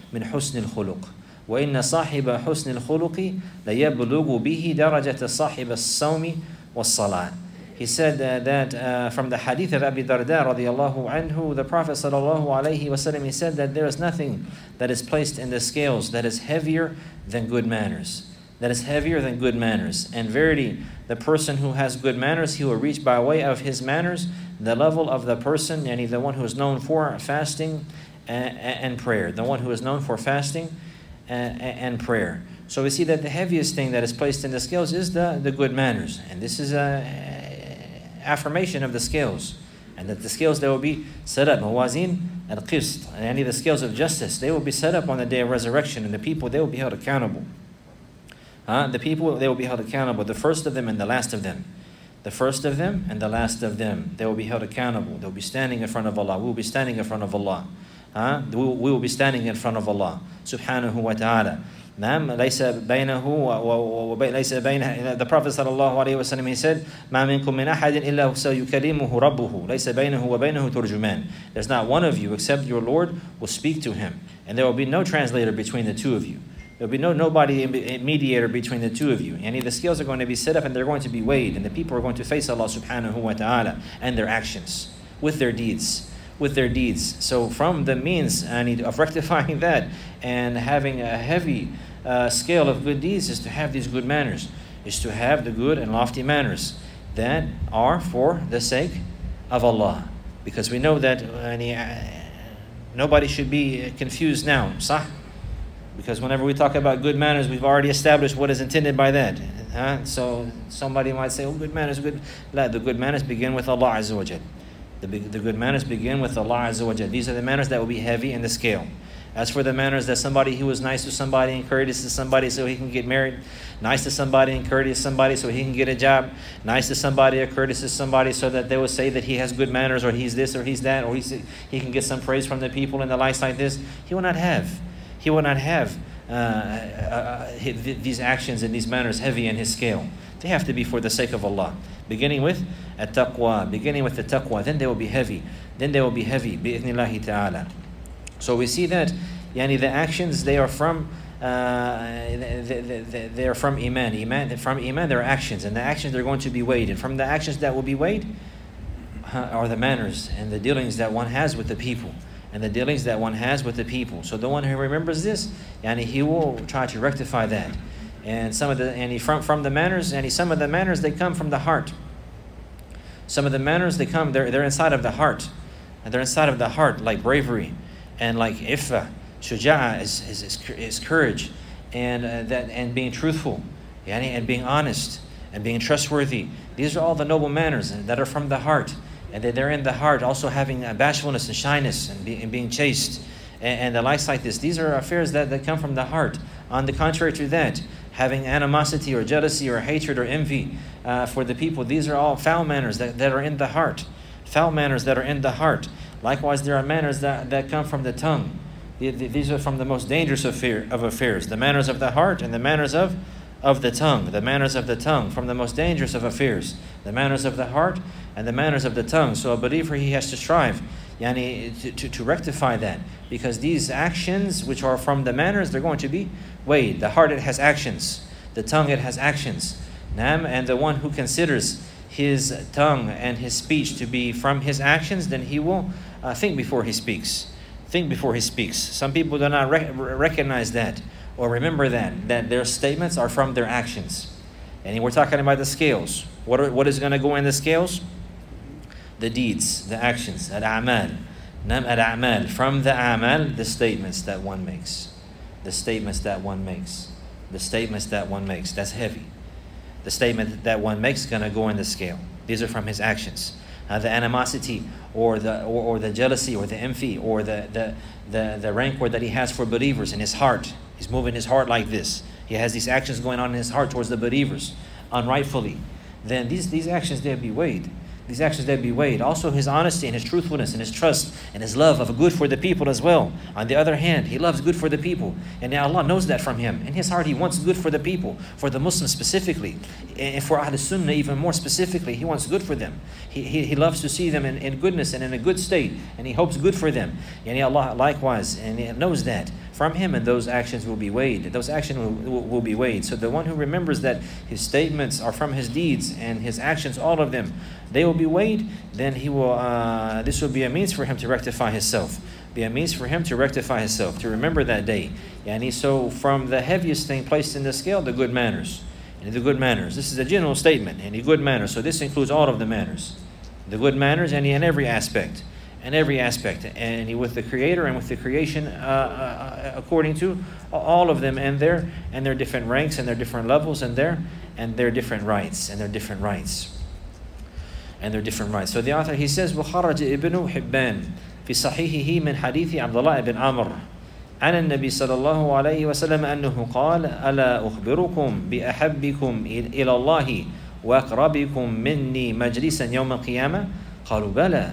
S1: من حسن الخلق وإن صاحب حسن الخلق ليبلغ به درجة صاحب الصوم والصلاة. He said uh, that uh, from the hadith of Abi Darda radiallahu anhu, the Prophet sallallahu alayhi wasallam, he said that there is nothing that is placed in the scales that is heavier than good manners. That is heavier than good manners. And verily, the person who has good manners, he will reach by way of his manners the level of the person, yani the one who is known for fasting and, and prayer. The one who is known for fasting and, and prayer. So we see that the heaviest thing that is placed in the scales is the, the good manners. And this is a affirmation of the scales, and that the scales, they will be set up, mawazin al-qist, and the scales of justice, they will be set up on the day of resurrection, and the people, they will be held accountable. Uh, the people, they will be held accountable, the first of them and the last of them. The first of them and the last of them, they will be held accountable. They will be standing in front of Allah. We will be standing in front of Allah. Uh, we, will, we will be standing in front of Allah subhanahu wa ta'ala. نعم ليس بينه وليس بينه. The Prophet sallallahu alaihi wasallam, he said, ما منكم من أحد إلا سيكلمه ربه ليس بينه وبينه ترجمان. There's not one of you except your Lord will speak to him, and there will be no translator between the two of you. There will be no nobody mediator between the two of you. And the scales are going to be set up, and they're going to be weighed, and the people are going to face Allah subhanahu wa ta'ala and their actions with their deeds. with their deeds. So from the means of rectifying that and having a heavy uh, scale of good deeds is to have these good manners, is to have the good and lofty manners that are for the sake of Allah. Because we know that uh, nobody should be confused now, sah? Because whenever we talk about good manners, we've already established what is intended by that. Huh? So somebody might say, oh, good manners, good. La, the good manners begin with Allah Azza wa Jal. The, the good manners begin with Allah Azza wa Jal. These are the manners that will be heavy in the scale. As for the manners that somebody who was nice to somebody and courteous to somebody so he can get married, nice to somebody and courteous to somebody so he can get a job, nice to somebody or courteous to somebody so that they will say that he has good manners, or he's this or he's that, or he's, he can get some praise from the people and the likes like this, he will not have. He will not have uh, uh, uh, these actions and these manners heavy in his scale. They have to be for the sake of Allah. Beginning with at-taqwa, beginning with the taqwa, then they will be heavy. Then they will be heavy, bi'ithnillahi ta'ala. So we see that yani the actions, they are from uh, they, they, they are from iman. Iman, from iman, there are actions, and the actions they're going to be weighed. And from the actions that will be weighed uh, are the manners and the dealings that one has with the people. And the dealings that one has with the people. So the one who remembers this, yani he will try to rectify that. And some of the and he, from from the manners, and he, some of the manners, they come from the heart. Some of the manners, they come, they're they're inside of the heart, and they're inside of the heart, like bravery, and like iffa, shuja'a is is, is, is courage, and uh, that and being truthful, yani, and being honest, and being trustworthy. These are all the noble manners that are from the heart, and they're in the heart. Also having uh, bashfulness and shyness, and, be, and being chaste, and, and the likes like this. These are affairs that, that come from the heart. On the contrary to that, having animosity or jealousy or hatred or envy uh, for the people, these are all foul manners that, that are in the heart. Foul manners that are in the heart. Likewise, there are manners that, that come from the tongue. The, the, these are from the most dangerous of, fear, of affairs. The manners of the heart and the manners of, of the tongue. The manners of the tongue, from the most dangerous of affairs. The manners of the heart and the manners of the tongue. So a believer, he has to strive yani, to, to, to rectify that. Because these actions, which are from the manners, they're going to be weighed. The heart, it has actions. The tongue, it has actions. Nam, and the one who considers his tongue and his speech to be from his actions, then he will uh, think before he speaks. Think before he speaks. Some people do not rec recognize that or remember that, that their statements are from their actions. And we're talking about the scales. What, are, what is going to go in the scales? The deeds, the actions, al-a'mal. Nam al-a'mal. From the a'mal, the statements that one makes. The statements that one makes. The statements that one makes. That's heavy. The statement that one makes is going to go in the scale. These are from his actions. Uh, the animosity or the or, or the jealousy or the envy or the, the, the, the rancor that he has for believers in his heart. He's moving his heart like this. He has these actions going on in his heart towards the believers, unrightfully. Then these, these actions, they'll be weighed. These actions, they'll be weighed. Also his honesty and his truthfulness and his trust and his love of good for the people as well. On the other hand, he loves good for the people. And Allah knows that from him. In his heart, he wants good for the people, for the Muslims specifically. And for Ahl Sunnah even more specifically, he wants good for them. He, he, he loves to see them in, in goodness and in a good state. And he hopes good for them. And Allah likewise, and he knows that from him, and those actions will be weighed. Those actions will, will, will be weighed. So the one who remembers that his statements are from his deeds and his actions, all of them, they will be weighed, then he will. Uh, this will be a means for him to rectify himself. Be a means for him to rectify himself, to remember that day. And so from the heaviest thing placed in the scale, the good manners. And the good manners. This is a general statement. And the good manners. So this includes all of the manners. The good manners and in every aspect. In every aspect. And with the Creator and with the creation uh, uh, according to all of them and their and their different ranks and their different levels and their and their different rights and their different rights. And their different rights. So the author, he says, وَخَرَجَ ابن حبان في صحيحه من حديث عبد الله بن عمرو عن النبي صلى الله عليه وسلم أنه قال ألا أخبركم بأحبكم إلى الله وأقربكم مني مجلسا يوم القيامة قالوا بلى.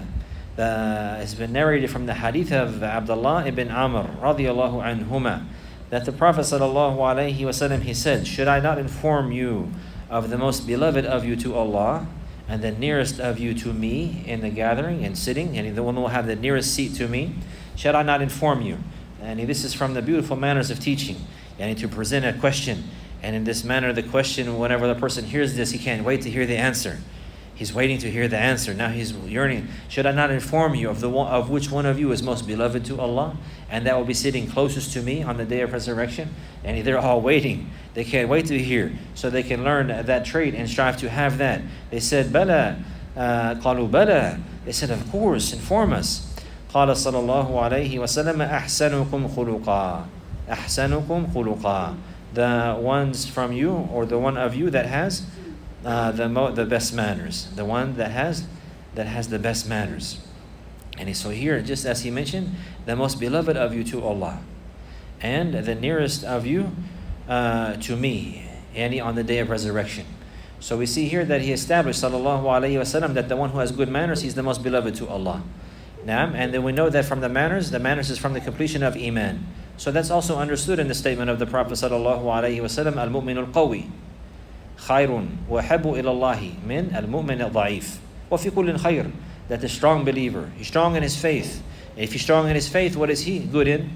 S1: It's been narrated from the hadith of Abdullah ibn Amr radiallahu anhuma that the Prophet sallallahu alaihi wasallam, he said, should I not inform you of the most beloved of you to Allah and the nearest of you to me in the gathering and sitting, and the one who will have the nearest seat to me? Shall I not inform you? And this is from the beautiful manners of teaching. And to present a question, and in this manner the question, whenever the person hears this, he can't wait to hear the answer. He's waiting to hear the answer. Now he's yearning. Should I not inform you of the one, of which one of you is most beloved to Allah, and that will be sitting closest to me on the day of resurrection? And they're all waiting. They can't wait to hear, so they can learn that trait and strive to have that. They said, "Bala, qalu bala." They said, "Of course, inform us." قال صلى الله عليه وسلم أحسنكم خلقا أحسنكم خلقا. The ones from you, or the one of you that has Uh, the mo- the best manners, the one that has that has the best manners. And so here, just as he mentioned, the most beloved of you to Allah, and the nearest of you uh, to me, and on the day of resurrection. So we see here that he established, sallallahu alaihi wasallam, that the one who has good manners, he's the most beloved to Allah. Naam, and then we know that from the manners, the manners is from the completion of iman. So that's also understood in the statement of the Prophet sallallahu alaihi wasallam, al-mu'min al-qawi خير وحب إلى الله من المؤمن الضعيف وفي كل خير. That the strong believer, he's strong in his faith. If he's strong in his faith, what is he? Good in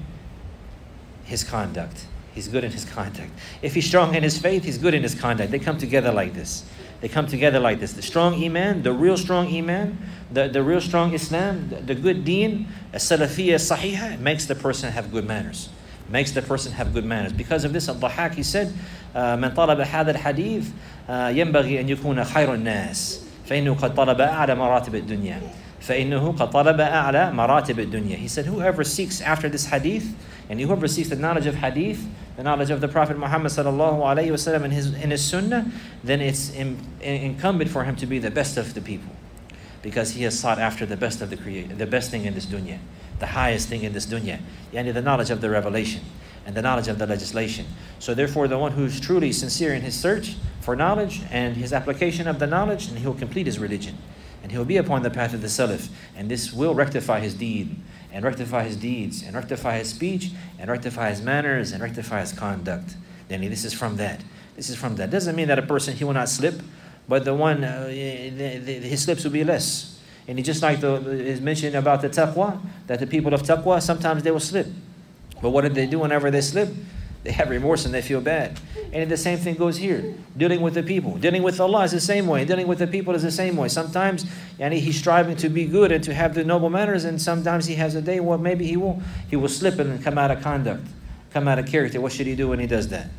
S1: his conduct. He's good in his conduct. If he's strong in his faith, he's good in his conduct. They come together like this. They come together like this. The strong iman, the real strong iman, the, the real strong Islam, the, the good deen, a salafiyya sahiha, makes the person have good manners. Makes the person have good manners. Because of this, Al-Dhahak, he said, من طلب هذا الحديث ينبغي أن يكون خير الناس فإنه قد طلب أعلى مراتب الدنيا فإنه قد طلب أعلى مراتب الدنيا. He said, whoever seeks after this hadith, and whoever seeks the knowledge of hadith, the knowledge of the Prophet Muhammad sallallahu alaihi wasallam in his in his sunnah, then it's in, in, incumbent for him to be the best of the people, because he has sought after the best of the creator, the best thing in this dunya, the highest thing in this dunya, yani the knowledge of the revelation and the knowledge of the legislation. So therefore, the one who's truly sincere in his search for knowledge and his application of the knowledge, and he'll complete his religion, and he'll be upon the path of the Salaf, and this will rectify his deed, and rectify his deeds, and rectify his speech, and rectify his manners, and rectify his conduct. Then this is from that. This is from that. Doesn't mean that a person, he will not slip, but the one, uh, the, the, his slips will be less. And he just like the is mentioned about the taqwa, that the people of taqwa, sometimes they will slip. But what did they do whenever they slip? They have remorse and they feel bad. And the same thing goes here. Dealing with the people. Dealing with Allah is the same way. Dealing with the people is the same way. Sometimes yani, he's striving to be good and to have the noble manners, and sometimes he has a day where maybe he will he will slip and come out of conduct, come out of character. What should he do when he does that?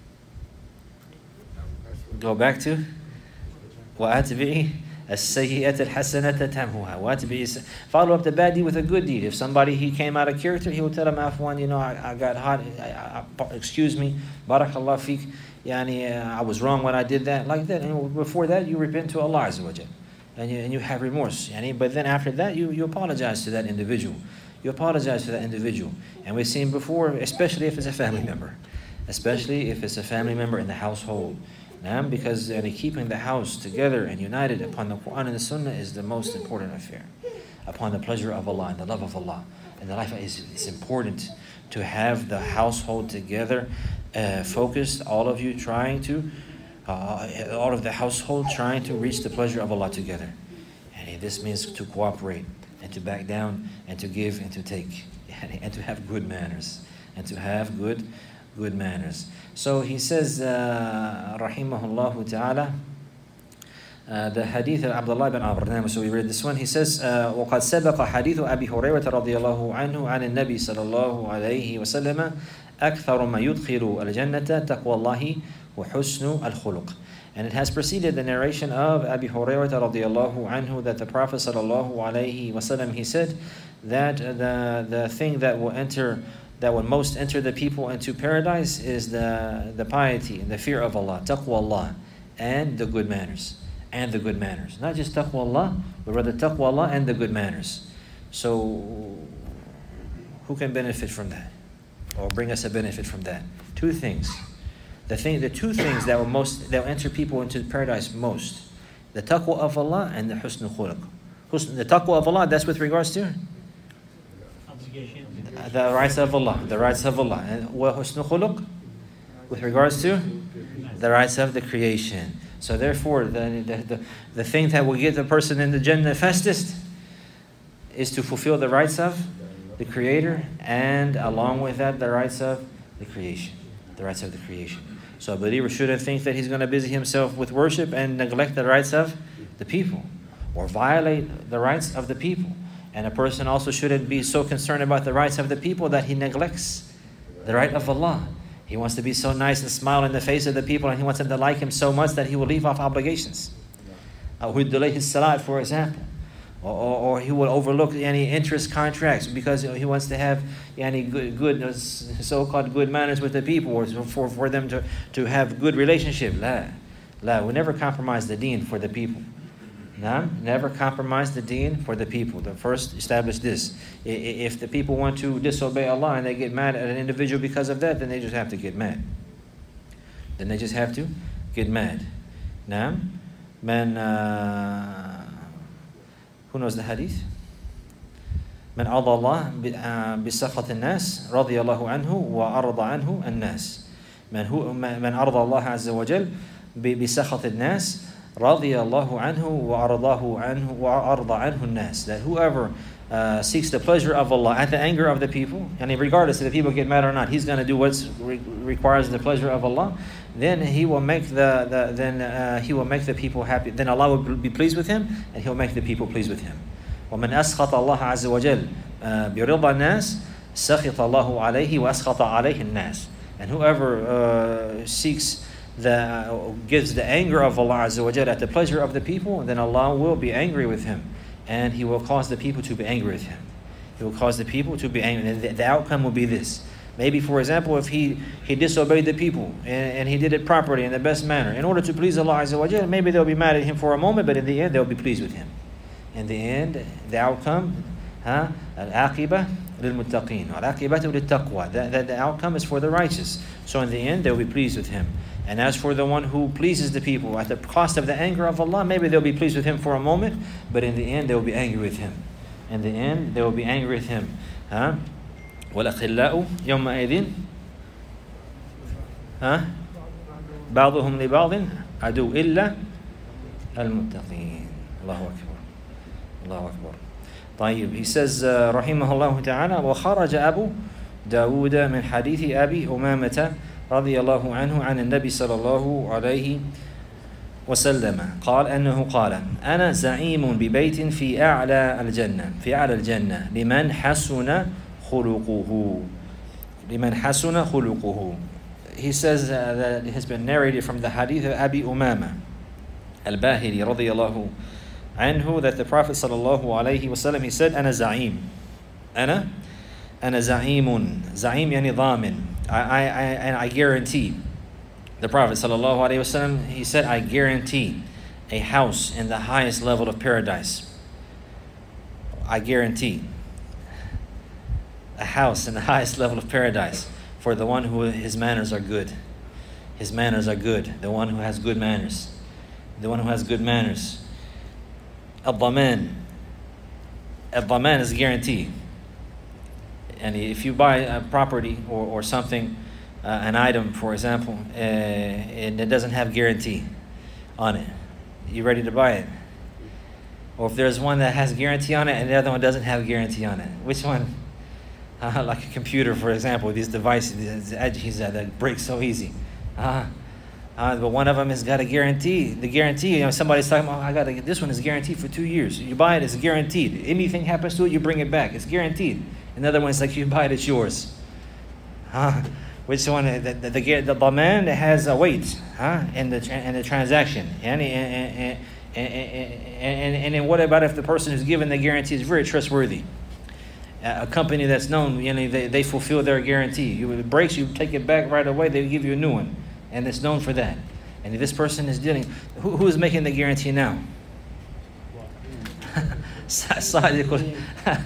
S1: Go back to وَأَتْبِعِ السَّيِّئَةَ الْحَسَنَةَ تَمْهُهَا وَأَتْبِعِ. Follow up the bad deed with a good deed. If somebody, he came out of character, he will tell him, Afwan, you know, I, I got hot, I, I, excuse me, Barakallah feek, yani, uh, I was wrong when I did that, like that. And before that, you repent to Allah Azza wa Jal, and you, and you have remorse. Yani, but then after that, you, you apologize to that individual. You apologize to that individual. And we've seen before, especially if it's a family member, especially if it's a family member in the household. Because uh, keeping the house together and united upon the Quran and the Sunnah is the most important affair, upon the pleasure of Allah and the love of Allah. And the life is it's important to have the household together, uh, focused, all of you trying to, uh, all of the household trying to reach the pleasure of Allah together. And this means to cooperate and to back down and to give and to take and to have good manners. and to have good, good manners. So he says, uh, rahimahullah ta'ala, uh, the hadith of Abdullah ibn Amr. So we read this one. He says, uh, وَقَدْ سَبَقَ حَدِيثُ أَبِي هُرَيْرَةَ رَضِيَ اللَّهُ عَنْهُ عَنِ النَّبِي صلى الله عليه وسلم أكثر ما يدخل الجنة تقوى الله وحسن الخلق. And it has preceded the narration of Abi Hurairah radiallahu anhu that the Prophet sallallahu alaihi wasallam, he said that the the thing that will enter, that will most enter the people into paradise is the the piety and the fear of Allah, taqwa Allah, and the good manners, and the good manners. Not just taqwa Allah, but rather taqwa Allah and the good manners. So, who can benefit from that, or bring us a benefit from that? Two things. The thing, the two things that will most that will enter people into paradise most, the taqwa of Allah and the husn khuluq. The taqwa of Allah, that's with regards to the rights of Allah, the rights of Allah, and what husn khuluq, with regards to the rights of the creation. So therefore, the the the, the thing that will get the person in the Jannah fastest is to fulfill the rights of the Creator, and along with that, the rights of the creation, the rights of the creation. So a believer shouldn't think that he's going to busy himself with worship and neglect the rights of the people, or violate the rights of the people. And a person also shouldn't be so concerned about the rights of the people that he neglects the right of Allah. He wants to be so nice and smile in the face of the people, and he wants them to like him so much that he will leave off obligations. Uh, who delay his salat, for example. Or, or, or he will overlook any interest contracts because he wants to have any good, good so-called good manners with the people, or for, for them to, to have good relationship. La, la, we never compromise the deen for the people. No, never compromise the deen for the people. The first establish this. If the people want to disobey Allah and they get mad at an individual because of that, then they just have to get mad. Then they just have to get mad. Now, man. Uh, Who knows the hadith? من أرضى الله بسخط الناس رضي الله عنه وأرضى عنه الناس. من هو من أرضى الله عز وجل بسخط الناس رضي الله عنه وأرضاه عنه وأرضى عنه الناس. That whoever uh, seeks the pleasure of Allah at the anger of the people, and regardless if the people get mad or not, he's going to do what re- requires the pleasure of Allah. Then he will make the, the then uh, he will make the people happy. Then Allah will be pleased with him, and he'll make the people pleased with him. ومن أسخط الله عز وجل برضا الناس سخط الله عليه وأسخط عليه الناس. And whoever uh, seeks the uh, gives the anger of Allah Azza wa Jalla at the pleasure of the people, then Allah will be angry with him, and He will cause the people to be angry with him. He will cause the people to be angry, and the, the outcome will be this. Maybe, for example, if he, he disobeyed the people and, and he did it properly in the best manner in order to please Allah Azza wa Jalla, maybe they'll be mad at him for a moment, but in the end they'll be pleased with him. In the end, the outcome, huh? Al-aqibah lil-muttaqeen, al-aqibatu lit-taqwa. That the outcome is for the righteous. So in the end, they'll be pleased with him. And as for the one who pleases the people at the cost of the anger of Allah, maybe they'll be pleased with him for a moment, but in the end, they'll be angry with him. In the end, they will be angry with him. Huh? وَالْأَخِلَّاءُ يَوْمَئِذٍ ها بعضهم لبعض عدو إلا المتقين. Allahu Akbar. Allahu Akbar. طيب. He says uh, رحمه الله تعالى وخرج أبو داود من حديث أبي أمامة رضي الله عنه عن النبي صلى الله عليه وسلم قال أنه قال أنا زعيم ببيت في أعلى الجنة في أعلى الجنة لمن حسن خلقه لمن حسن خلقه. He says uh, that it has been narrated from the hadith of Abi Umama al-Bahili radiyallahu anhu that the Prophet sallallahu alayhi wasallam, he said, أنا زعيم أنا أنا زعيم زعيم يعني ضامن. I, I, I, and I guarantee. The Prophet sallallahu alayhi wasallam, he said, I guarantee a house in the highest level of paradise. I guarantee a house in the highest level of paradise for the one who his manners are good. His manners are good. The one who has good manners. The one who has good manners. Al-Daman. Al-Daman is a guarantee. And if you buy a property or, or something, uh, an item, for example, uh, and it doesn't have guarantee on it, you ready to buy it? Or if there's one that has guarantee on it and the other one doesn't have guarantee on it, which one? Uh, like a computer, for example, these devices, these edges that break so easy. Uh, uh, but one of them has got a guarantee. The guarantee, you know, somebody's talking about, oh, I got to get this one is guaranteed for two years. You buy it, it's guaranteed. Anything happens to it, you bring it back. It's guaranteed. Another one's like you buy it, it's yours. Huh? Which one? The the the, the Daman has a weight, huh? In the in the transaction, and and and, and, and and then what about if the person who's given the guarantee is very trustworthy? A company that's known, you know, they, they fulfill their guarantee. You, it breaks, you take it back right away, they give you a new one. And it's known for that. And if this person is dealing, who, who is making the guarantee now? Sadiq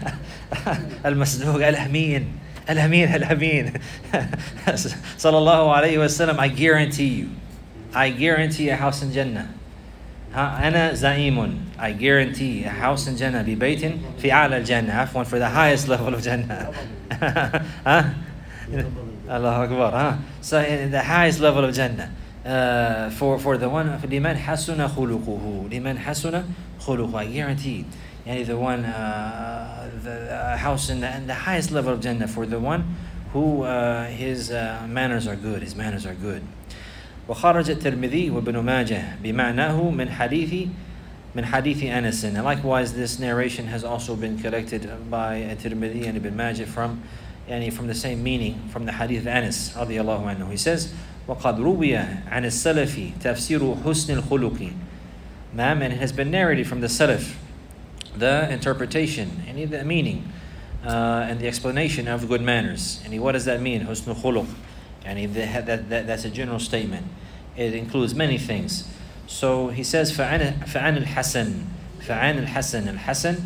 S1: al-Masduq al-Amin. Al-Amin, Al-Amin. Sallallahu alayhi wa sallam, I guarantee you. I guarantee a house in Jannah. أنا زعيم. I guarantee a house in Jannah ببيت في أعلى الجنة. عفوا, for the highest level of Jannah. huh? Allah Akbar. Huh? So in the highest level of Jannah. Uh, for for the one لمن حسن خلقه لمن حسن خلقه. I guarantee. Yani the one uh, the uh, house in the, in the highest level of Jannah for the one who uh, his uh, manners are good. His manners are good. وخرج الترمذي وابن ماجه بمعناه من حديث من حديث أنس. And likewise, this narration has also been collected by Tirmidhi and Ibn Majah from, yani from the same meaning, from the hadith of Anas رضي الله عنه. He says, وقد روي عن السلف تفسير حسن الخلق. Ma'am, and it has been narrated from the Salaf, the interpretation, and the meaning, uh, and the explanation of good manners. And what does that mean? حسن الخلق. And that, that, that, that's a general statement. It includes many things. So he says, فعن فعن الحسن فعن الحسن الحسن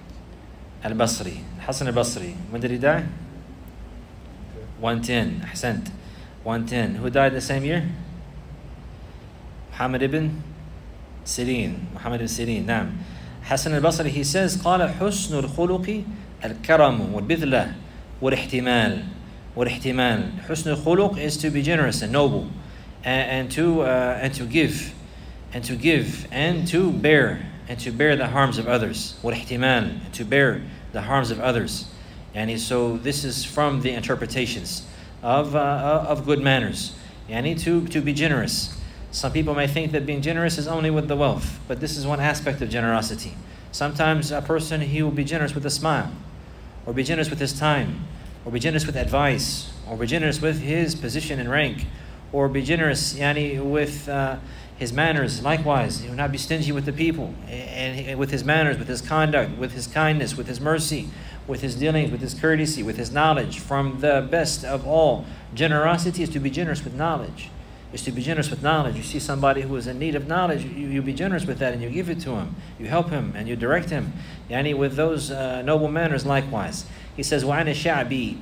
S1: البصري الحسن البصري. When did he die? one ten. أحسنت. one ten. Who died the same year? Muhammad ibn Sirin. Muhammad ibn Sirin. نعم. حسن البصري, he says, قال حسن الخلق الكرم والبذلة والاحتمال. والاحتمال. حسن الخلق is to be generous and noble, and, and to uh, and to give, and to give, and to bear, and to bear the harms of others. والاحتمال, to bear the harms of others. And so this is from the interpretations of uh, of good manners. Yani to to be generous. Some people may think that being generous is only with the wealth, but this is one aspect of generosity. Sometimes a person, he will be generous with a smile, or be generous with his time, or be generous with advice, or be generous with his position and rank, or be generous yani, with uh, his manners. Likewise, he will not be stingy with the people, and, and with his manners, with his conduct, with his kindness, with his mercy, with his dealings, with his courtesy, with his knowledge. From the best of all generosity is to be generous with knowledge. Is to be generous with knowledge. You see somebody who is in need of knowledge, you, you be generous with that and you give it to him. You help him and you direct him. Yani with those uh, noble manners likewise. He says, وعن الشعبي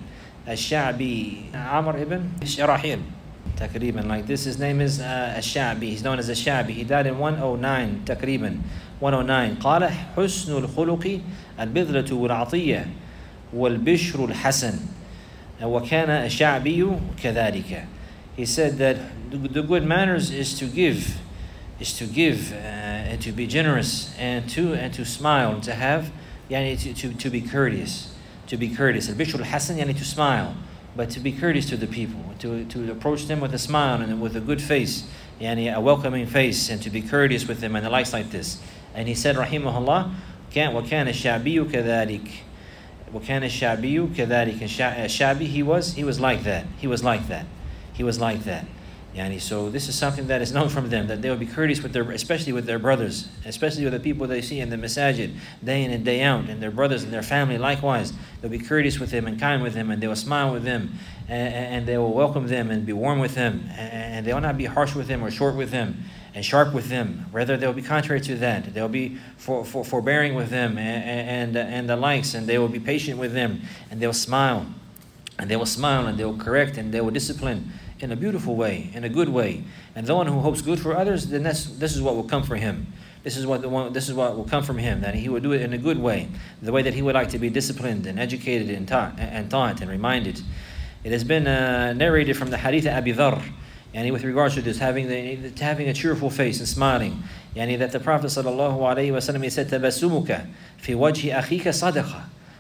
S1: الشعبي عمر ibn Sharahil. تقريبا, like this, his name is uh, الشعبي. He's known as الشعبي. He died in one oh nine تقريبا. one oh nine. قال حسن الخلق البذلة والعطية والبشر الحسن وكان الشعبي كذلك. He said that the good manners is to give, is to give uh, and to be generous and to and to smile and to have, yani to, to, to be courteous, to be courteous. Al-Bishr al-Hasan, yani to smile, but to be courteous to the people, to, to approach them with a smile and with a good face, yani a welcoming face, and to be courteous with them and the likes like this. And he said, rahimahullah, وَكَانَ الشَّعْبِيُّ كَذَلِكَ وَكَانَ الشَّعْبِيُّ كَذَلِكَ. Shabi, he was, he was like that. He was like that. He was like that. Yani, so this is something that is known from them, that they will be courteous with their, especially with their brothers, especially with the people they see in the masajid, day in and day out, and their brothers and their family likewise. They'll be courteous with them and kind with them, and they will smile with them, and, and they will welcome them and be warm with them, and they will not be harsh with them or short with them and sharp with them. Rather, they'll be contrary to that. They'll be for, for, forbearing with them and, and, and the likes, and they will be patient with them, and they'll smile, and they will smile, and they will correct, and they will discipline in a beautiful way, in a good way. And the one who hopes good for others, then that's, this is what will come for him. This is what the one, this is what will come from him, that he will do it in a good way, the way that he would like to be disciplined and educated and taught and, taught and reminded. It has been uh, narrated from the hadith of Abi Dharr, and with regards to this, having the, having a cheerful face and smiling, yani that the Prophet sallallahu alaihi wasallam, he said, "Tabassumuka fi wajhi akhika sadaqa."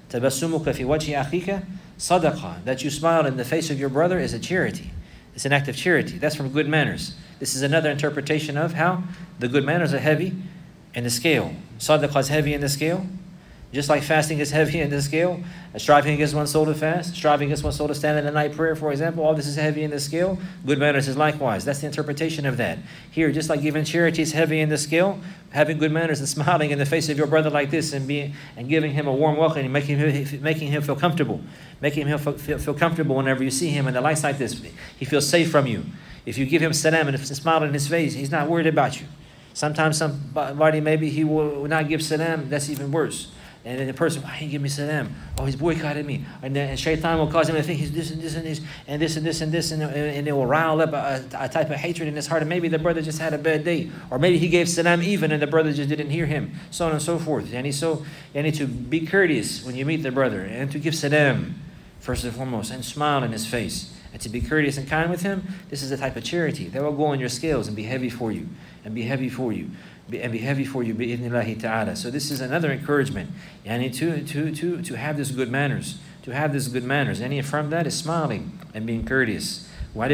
S2: تَبَسُّمُكَ فِي وَجْهِ أَخِيكَ صَدَقَةً. That you smile in the face of your brother is a charity. It's an act of charity. That's from good manners. This is another interpretation of how the good manners are heavy in the scale. Sadaqah is heavy in the scale. Just like fasting is heavy in the scale, striving against one's soul to fast, striving against one's soul to stand in the night prayer, for example, all this is heavy in the scale. Good manners is likewise. That's the interpretation of that. Here, just like giving charity is heavy in the scale, having good manners and smiling in the face of your brother like this and being and giving him a warm welcome and making him, making him feel comfortable, making him feel, feel, feel comfortable whenever you see him in the lights like this. He feels safe from you. If you give him salam and smile in his face, he's not worried about you. Sometimes somebody, maybe he will not give salam, that's even worse. And then the person, why he give me salam? Oh, he's boycotted me. And then and shaitan will cause him to think he's this and this and this and this and this and this and, and it will rile up a, a type of hatred in his heart. And maybe the brother just had a bad day. Or maybe he gave salam even and the brother just didn't hear him. So on and so forth. And, so, you need to be courteous when you meet the brother and to give salam first and foremost and smile in his face. And to be courteous and kind with him, this is a type of charity that will go on your scales and be heavy for you. And be heavy for you. And be heavy for you, bi'idhnillahi ta'ala. So this is another encouragement. Yani to, to, to, to have this good manners. To have this good manners. And from that is smiling and being courteous. وعن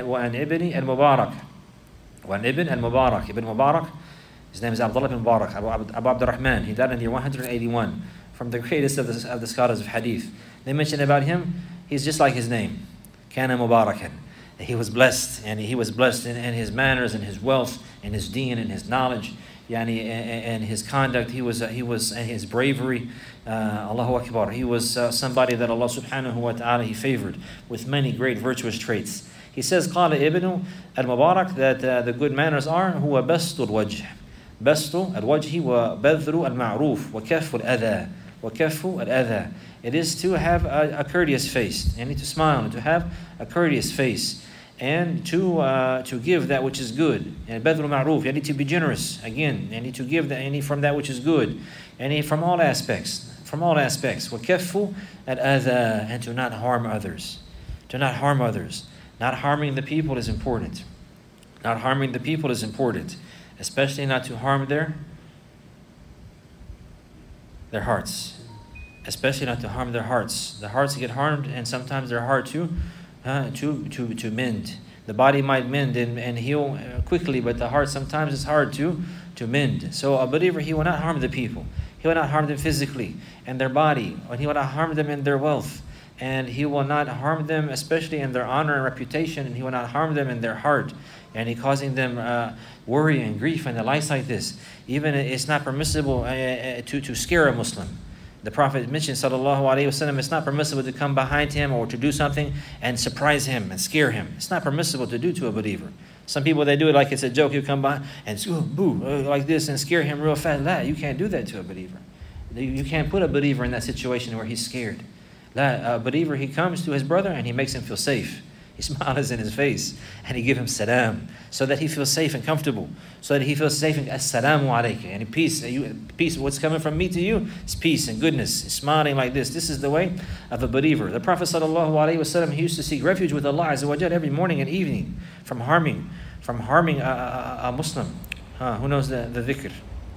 S2: ابن al-Mubarak. وعن ابن al-Mubarak. Ibn Mubarak, his name is Abdullah ibn Mubarak, Abu, Abu Abdurrahman. He died in the year one hundred eighty-one. From the greatest of the, of the scholars of hadith. They mention about him, he's just like his name. Kana Mubarakan. He was blessed, and he was blessed in, in his manners and his wealth and his deen and his knowledge, yani, and, and his conduct. He was, uh, he was, and his bravery. Uh, Allahu Akbar. He was uh, somebody that Allah Subhanahu wa Taala He favored with many great virtuous traits. He says, "Qala Ibn al-Mubarak," that uh, the good manners are huwa bastu al-wajh, bastu al-wajhi wa badru al-ma'ruf wa kaffu al-adha wa kaffu al-adha. It is to have a, a courteous face, and to smile, and to have a courteous face. And to uh, to give that which is good. And badru ma'ruf, you need to be generous. Again, you need to give that, any from that which is good. Any from all aspects. From all aspects. وَكَفُّ الْأَذَى, and to not harm others. To not harm others. Not harming the people is important. Not harming the people is important. Especially not to harm their, their hearts. Especially not to harm their hearts. The hearts get harmed, and sometimes they're hard to Uh, to, to, to mend. The body might mend and, and heal quickly, but the heart sometimes is hard to, to mend. So a believer, he will not harm the people. He will not harm them physically and their body, and he will not harm them in their wealth. And he will not harm them, especially in their honor and reputation, and he will not harm them in their heart. And he causing them uh, worry and grief and the likes like this. Even it's not permissible uh, to, to scare a Muslim. The Prophet mentioned, sallallahu alaihi wasallam, it's not permissible to come behind him or to do something and surprise him and scare him. It's not permissible to do to a believer. Some people, they do it like it's a joke. You come by and oh, boo, like this and scare him real fast. La, you can't do that to a believer. You can't put a believer in that situation where he's scared. La, a believer, he comes to his brother and he makes him feel safe. He smiles in his face and he gives him salam so that he feels safe and comfortable. So that he feels safe and assalamu alayka. And peace, you, peace, what's coming from me to you is peace and goodness. He's smiling like this. This is the way of a believer. The Prophet sallallahu alaihi wasallam, he used to seek refuge with Allah Azza wa Jal every morning and evening from harming, from harming a, a, a Muslim. Huh, who knows the, the dhikr?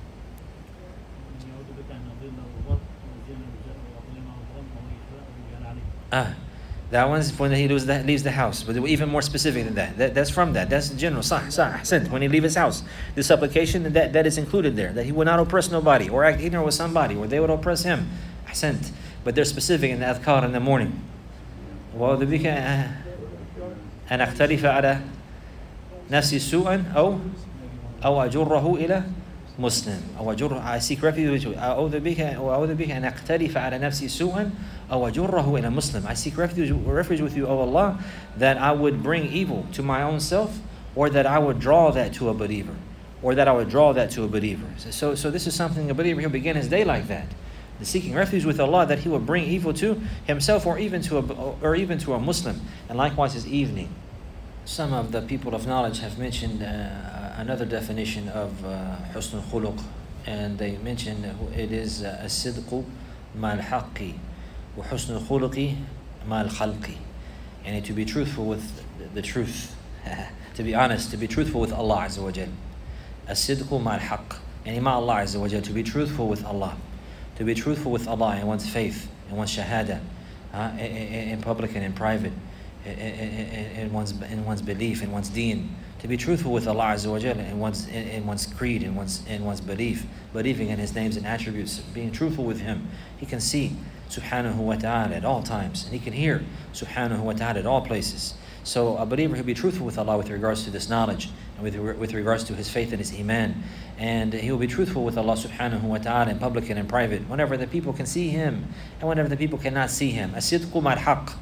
S2: Ah. That one's when he leaves the, leaves the house. But even more specific than that. that that's from that. That's general. Sah, sah, ahsant. When he leaves his house. This supplication, that, that is included there. That he will not oppress nobody or act ignorant with somebody or they would oppress him. Ahsant. But they're specific in the adhkar in the morning. وَأَعُوذُ بِكَ أَنْ أَخْتَلِفَ عَلَى نَفْسِي سُوءًا أو أو أجره إلى مسلم أو أجره. I seek refuge with you. أعوذ بك وأعوذ بك أن أقترف على نفسي سوءا أو أجره إلى مسلم. I seek refuge refuge with you, O Allah, that I would bring evil to my own self, or that I would draw that to a believer, or that I would draw that to a believer. So, so this is something a believer, he'll begin his day like that, the seeking refuge with Allah, that he will bring evil to himself, or even to a or even to a Muslim, and likewise his evening. Some of the people of knowledge have mentioned uh, another definition of uh, husn al-khuluq, and they mention it is as-sidqu ma-al-haqqi wa husn al-khuluqi ma-al-khalqi. And to be truthful with the truth, to be honest, to be truthful with Allah Azza wa Jal. As-sidqu ma-al-haqq, and ma Allah Azza wa Jal, to be truthful with Allah. To to be truthful with Allah and one's faith and one's shahada, uh, in, in public and in private, in, in, in, one's, in one's belief, in one's deen. To be truthful with Allah Azza wa Jalla in one's, in, in one's creed, in one's, in one's belief, believing in His names and attributes, being truthful with Him. He can see Subhanahu wa ta'ala at all times, and He can hear Subhanahu wa ta'ala at all places. So a believer who be truthful with Allah with regards to this knowledge, and with, with regards to his faith and his iman, and he will be truthful with Allah Subhanahu wa ta'ala in public and in private, whenever the people can see Him, and whenever the people cannot see Him. As-sidqu ma'al haqq.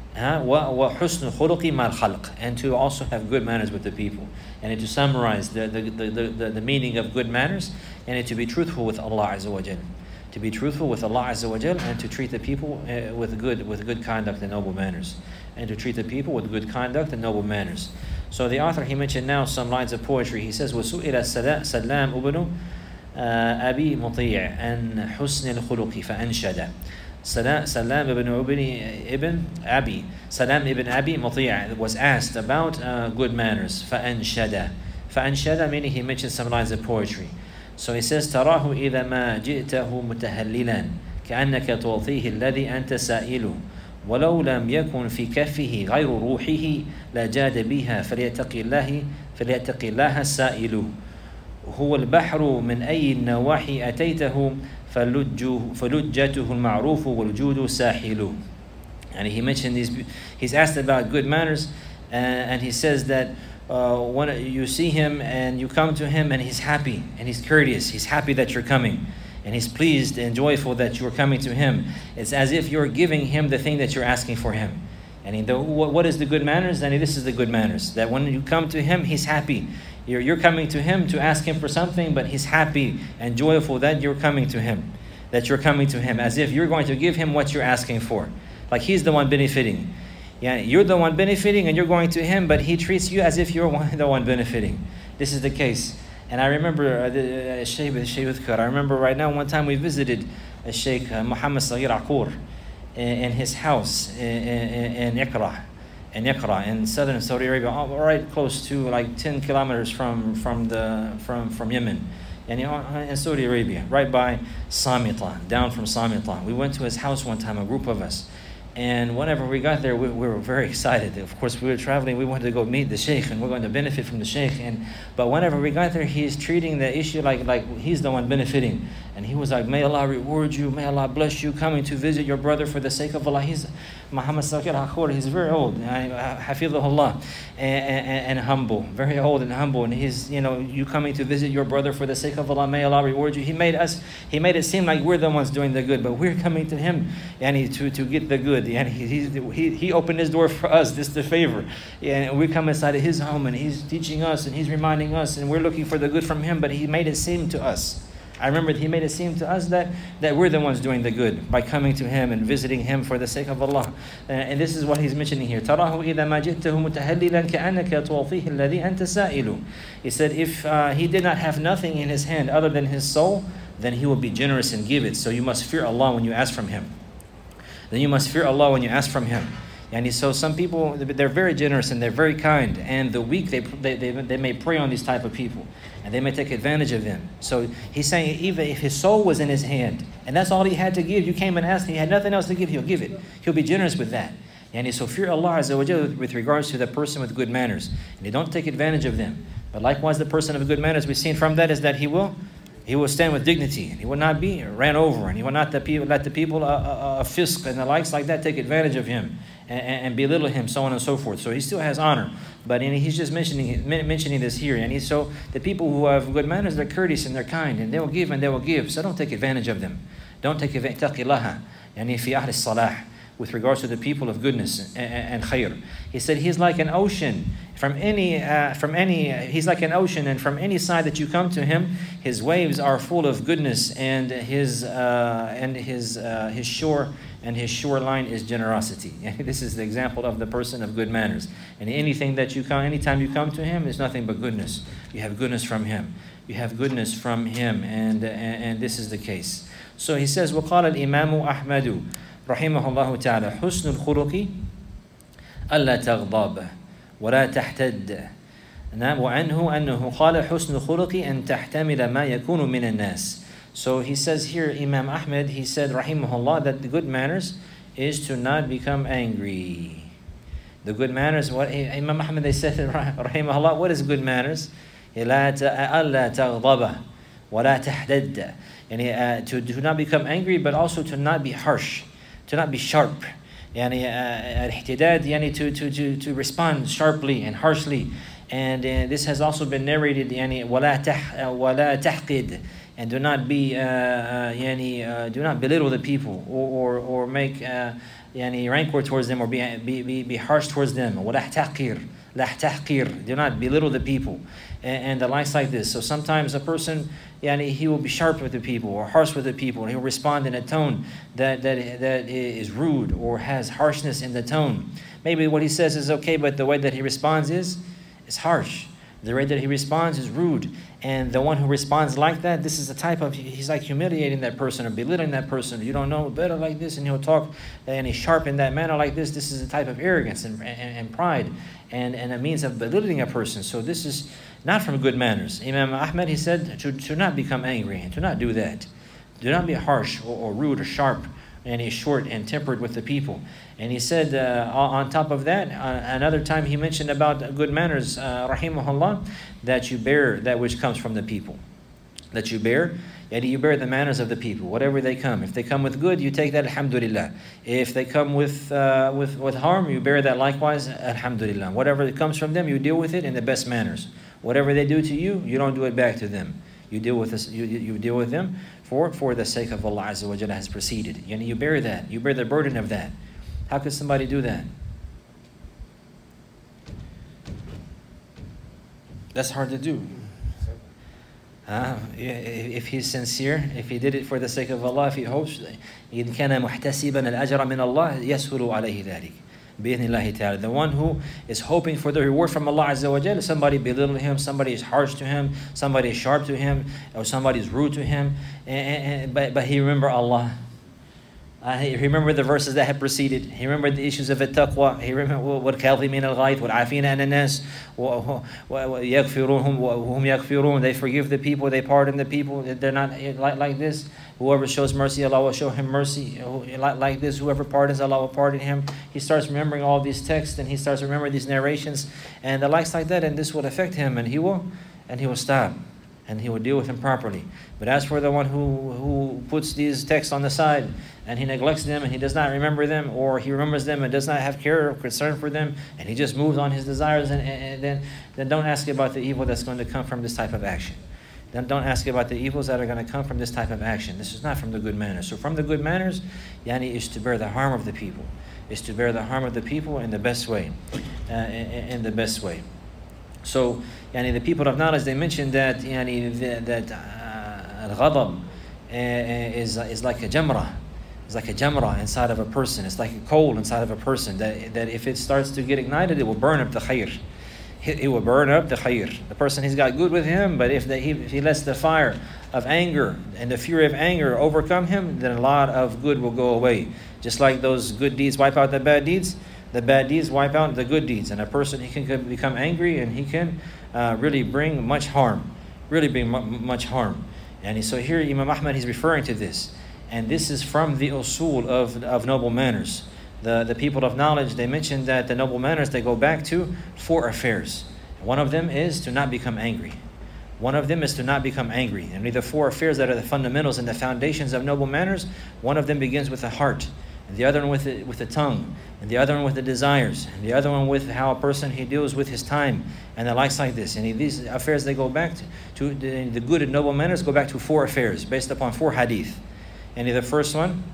S2: وَحُسْنُ الْخُلُقِ مَعَ الْخَلْقِ, and to also have good manners with the people. And to summarize the, the, the, the, the meaning of good manners, and to be truthful with Allah Azza wa Jal. To be truthful with Allah Azza wa Jal, and to treat the people uh, with good with good conduct and noble manners. And to treat the people with good conduct and noble manners. So the author, he mentioned now some lines of poetry. He says, وَسُئِلَ سَلَّامُ أُبْنُ أَبِي مُطِيعٍ أَنْ حُسْنِ الْخُلُقِ فَأَنْشَدَ. Salam ibn Ubni ibn Abi, Salam ibn Abi Muti' was asked about uh, good manners. فَأَنْشَدَ. فَأَنْشَدَ meaning he mentioned some lines of poetry. So he says, تَرَاهُ إِذَا مَا جِئْتَهُ مُتَهَلِّلًا كَأَنَّكَ تُعْطِيهِ الَّذِي أَنْتَ سَائِلُهُ وَلَوْ لَمْ يَكُنْ فِي كَفِّهِ غَيْرُ رُوحِهِ لَجَادَ بِهَا فَلْيَتَقِ اللَّهِ فَلْيَتَقِ اللَّهَ السَّائِلُ هُوَ الْبَحْرُ مِنْ أَيِّ النَّوَاحِي أَتَيْتَهُ فَلُجَّتُهُ الْمَعْرُوفُ وَالْجُودُ سَاحِلُ. And he mentioned these, he's asked about good manners, uh, and he says that uh, when you see him and you come to him and he's happy and he's courteous, he's happy that you're coming, and he's pleased and joyful that you're coming to him. It's as if you're giving him the thing that you're asking for him. And the, what is the good manners? And this is the good manners, that when you come to him, he's happy. You're, you're coming to him to ask him for something, but he's happy and joyful that you're coming to him. That you're coming to him, as if you're going to give him what you're asking for. Like he's the one benefiting. Yeah, you're the one benefiting and you're going to him, but he treats you as if you're one, the one benefiting. This is the case. And I remember uh, the Shaykh uh, I remember right now one time we visited uh, Shaykh uh, Muhammad Saghir Akour in, in his house in, in, in Iqra. In Iqra, in southern Saudi Arabia, right close to like ten kilometers from from the from from Yemen, and in Saudi Arabia, right by Samita, down from Samita. We went to his house one time, a group of us, and whenever we got there, we, we were very excited. Of course, we were traveling. We wanted to go meet the Sheikh, and we're going to benefit from the Sheikh. And but whenever we got there, he's treating the issue like like he's the one benefiting. And he was like, "May Allah reward you. May Allah bless you coming to visit your brother for the sake of Allah." He's Muhammad Saghir Akour. He's very old, Hafidhullah, and, and, and humble, very old and humble. And he's, you know, you coming to visit your brother for the sake of Allah. May Allah reward you. He made us. He made it seem like we're the ones doing the good, but we're coming to him, and to to get the good. And he he he opened his door for us. This is the favor. And we come inside of his home, and he's teaching us, and he's reminding us, and we're looking for the good from him. But he made it seem to us. I remember he made it seem to us that, that we're the ones doing the good by coming to him and visiting him for the sake of Allah. Uh, and this is what he's mentioning here. تَرَاهُ إِذَا مَا جِئْتَهُ مُتَهَلِّلًا كَأَنَّكَ تُعْطِيهِ الَّذِي أَنْتَ سَائِلُ. He said if uh, he did not have nothing in his hand other than his soul, then he will be generous and give it. So you must fear Allah when you ask from him. Then you must fear Allah when you ask from him. And so some people, they're very generous and they're very kind. And the weak, they, they, they, they may prey on these type of people. And they may take advantage of them. So he's saying even if his soul was in his hand, and that's all he had to give, you came and asked, he had nothing else to give, he'll give it. He'll be generous with that. And so fear Allah Azza wa Jalla with regards to the person with good manners. And they don't take advantage of them. But likewise, the person of good manners, we've seen from that is that he will He will stand with dignity, and he will not be ran over, and he will not the people, let the people, uh, uh, uh, fisk and the likes like that take advantage of him and, and belittle him, so on and so forth. So he still has honor, but and he's just mentioning mentioning this here. And he, so the people who have good manners, they're courteous and they're kind, and they will give and they will give. So don't take advantage of them. Don't take advantage. Taqillaha, yani fi ahli salah. With regards to the people of goodness and, and khair. He said he's like an ocean. From any, uh, from any, uh, he's like an ocean, and from any side that you come to him, his waves are full of goodness, and his uh, and his uh, his shore and his shoreline is generosity. This is the example of the person of good manners. And anything that you come, anytime you come to him, is nothing but goodness. You have goodness from him. You have goodness from him, and and, and this is the case. So he says, وقال الإمام أحمد رحمه الله تعالى حسن الخلق ألا تغضب ولا تحتد. وعنه أنه قال حسن الخلق أن تحتمل ما يكون من الناس. So he says here, Imam Ahmed, he said, rahimahullah, that the good manners is to not become angry. The good manners, what Imam Ahmed, they said, rahimahullah, what is good manners? لا ألا تغضب ولا تحدد. And to, to not become angry, but also to not be harsh, to not be sharp. يعني الاحتداد يعني to, to, to, to respond sharply and harshly. And uh, this has also been narrated, يعني ولا تح ولا تحقد. And do not be, uh, uh, يعني, uh, do not belittle the people, or or, or make uh, يعني rancor towards them, or be be be, be harsh towards them. ولا تحقير, لا تحقير. Do not belittle the people, and, and the likes like this. So sometimes a person, يعني, he will be sharp with the people or harsh with the people, and he'll respond in a tone that that that is rude or has harshness in the tone. Maybe what he says is okay, but the way that he responds is is harsh. The way that he responds is rude. And the one who responds like that, this is the type of, he's like humiliating that person or belittling that person. You don't know better like this, and he'll talk and he's sharp in that manner like this. This is a type of arrogance and, and, and pride and, and a means of belittling a person. So this is not from good manners. Imam Ahmed, he said to, to not become angry and to not do that. Do not be harsh or, or rude or sharp, and he's short and tempered with the people. And he said, uh, on top of that, uh, another time he mentioned about good manners, uh, rahimahullah, that you bear that which comes from the people. That you bear, yet you bear the manners of the people, whatever they come. If they come with good, you take that, alhamdulillah. If they come with, uh, with, with harm, you bear that likewise, alhamdulillah. Whatever comes from them, you deal with it in the best manners. Whatever they do to you, you don't do it back to them. You deal with this, you, you deal with them for, for the sake of Allah Azza wa Jalla has preceded. Yani you bear that. You bear the burden of that. How could somebody do that? That's hard to do. Uh, if he's sincere, if he did it for the sake of Allah, if he hopes, إِذْ كَانَ مُحْتَسِبًا الْأَجْرَ مِنَ اللَّهِ يَسْهُلُ عَلَيْهِ ذَلِكَ بِإِذْنِ اللَّهِ تَعَالَى. The one who is hoping for the reward from Allah Azza wa Jalla, somebody belittle him, somebody is harsh to him, somebody is sharp to him, or somebody is rude to him, and, and, but, but he remember Allah. Uh, he remembered the verses that had preceded. He remembered the issues of taqwa. He remembered what كَاظِمِينَ الْغَيْظَ وَالْعَافِينَ عَنِ النَّاسِ وَيَغْفِرُونَ وَهُمْ يَغْفِرُونَ. They forgive the people, they pardon the people. They're not like, like this. Whoever shows mercy, Allah will show him mercy. Like, like this, whoever pardons, Allah will pardon him. He starts remembering all these texts, and he starts remembering these narrations and the likes like that, and this will affect him, and he will, and he will stop. And he will deal with him properly. But as for the one who, who puts these texts on the side and he neglects them and he does not remember them, or he remembers them and does not have care or concern for them, and he just moves on his desires, and, and, and then, then don't ask about the evil that's going to come from this type of action. Then don't ask about the evils that are going to come from this type of action. This is not from the good manners. So from the good manners, yani, is to bear the harm of the people. Is to bear the harm of the people in the best way. Uh, in, in the best way. So, yani, the people of knowledge, they mentioned that yani, the, that uh, al-ghadab uh, is, is like a jamra. It's like a jamra inside of a person. It's like a coal inside of a person. That, that if it starts to get ignited, it will burn up the khayr. It will burn up the khayr. The person, he's got good with him, but if, the, he, if he lets the fire of anger and the fury of anger overcome him, then a lot of good will go away. Just like those good deeds wipe out the bad deeds, the bad deeds wipe out the good deeds. And a person, he can become angry, and he can uh, really bring much harm. Really bring much harm. And he, so here Imam Ahmad, he's referring to this. And this is from the usul of, of noble manners. The, the people of knowledge, they mentioned that the noble manners, they go back to four affairs. One of them is to not become angry. One of them is to not become angry. And the four affairs that are the fundamentals and the foundations of noble manners, one of them begins with the heart, and the other one with the, with the tongue, and the other one with the desires, and the other one with how a person, he deals with his time, and the likes like this. And these affairs, they go back to, to the, the good and noble manners go back to four affairs based upon four hadith. And the first one,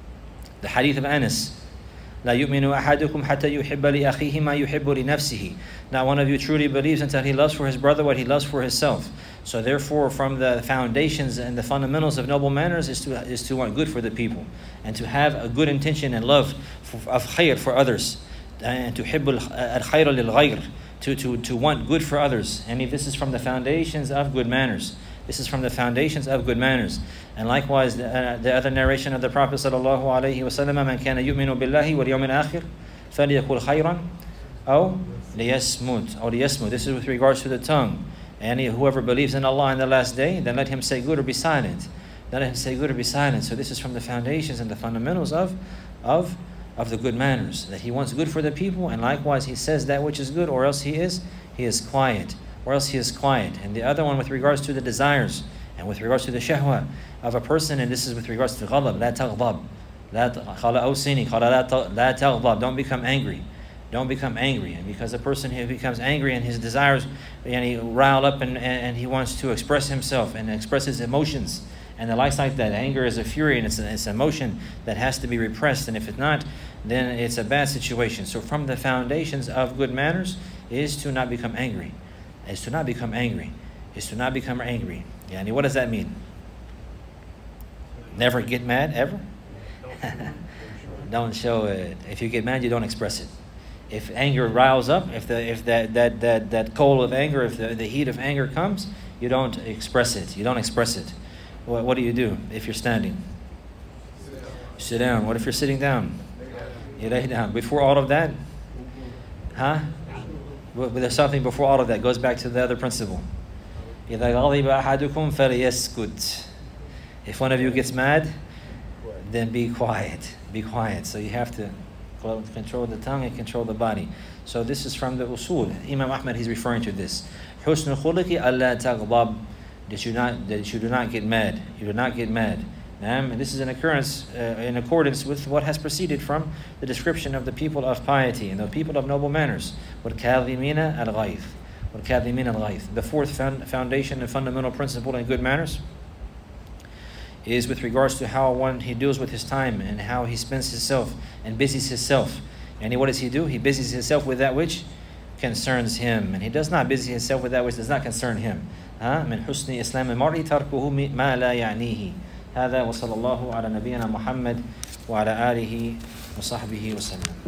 S2: the hadith of Anas. لا يؤمن أحدكم حتى يحب لأخيه ما يحب لنفسه. Not one of you truly believes until he loves for his brother what he loves for himself. So therefore, from the foundations and the fundamentals of noble manners is to is to want good for the people, and to have a good intention and love for, of khayr for others, and to تحب الخير للغير, to to to want good for others. And this is from the foundations of good manners. This is from the foundations of good manners. And likewise, the, uh, the other narration of the Prophet sallallahu alaihi wasallam, "Man kana yu'minu billahi wal yawmil akhir, falyakul khayran, aw liyasmut, or liyasmut." This is with regards to the tongue. And whoever believes in Allah in the last day, then let him say good or be silent. Let him say good or be silent. So this is from the foundations and the fundamentals of, of, of the good manners. That he wants good for the people, and likewise he says that which is good, or else he is, he is quiet. Or else he is quiet. And the other one with regards to the desires, and with regards to the shahwa of a person, and this is with regards to ghadab, la taghdab. La awsini, la taghdab. Don't become angry. Don't become angry. And because a person who becomes angry and his desires, and he riled up and, and he wants to express himself and express his emotions and the likes like that. Anger is a fury, and it's, a, it's an emotion that has to be repressed. And if it's not, then it's a bad situation. So from the foundations of good manners is to not become angry. Is to not become angry. Is to not become angry. Yani, what does that mean? Never get mad, ever? Don't show it. If you get mad, you don't express it. If anger riles up, if the if that that that, that coal of anger, if the, the heat of anger comes, you don't express it. You don't express it. What, what do you do if you're standing? Sit down. Sit down. What if you're sitting down? You lay down. Before all of that? Huh? But there's something before all of that. Goes back to the other principle. If one of you gets mad, then be quiet. Be quiet. So you have to control the tongue and control the body. So this is from the usul. Imam Ahmad, he's referring to this. Husn khuluqi alla taghdab. That you not that you do not get mad. You do not get mad. And this is an occurrence uh, in accordance with what has proceeded from the description of the people of piety and the people of noble manners. وَالْكَاظِمِينَ الْغَيْظَ وَالْكَاظِمِينَ الْغَيْظ. The fourth foundation and fundamental principle in good manners is with regards to how one he deals with his time and how he spends himself and busies himself. And he, what does he do? He busies himself with that which concerns him, and he does not busy himself with that which does not concern him. من حسن إسلام المرء تركه ما لا يعنيه. هذا وصلى الله على نبينا محمد وعلى آله وصحبه وسلم.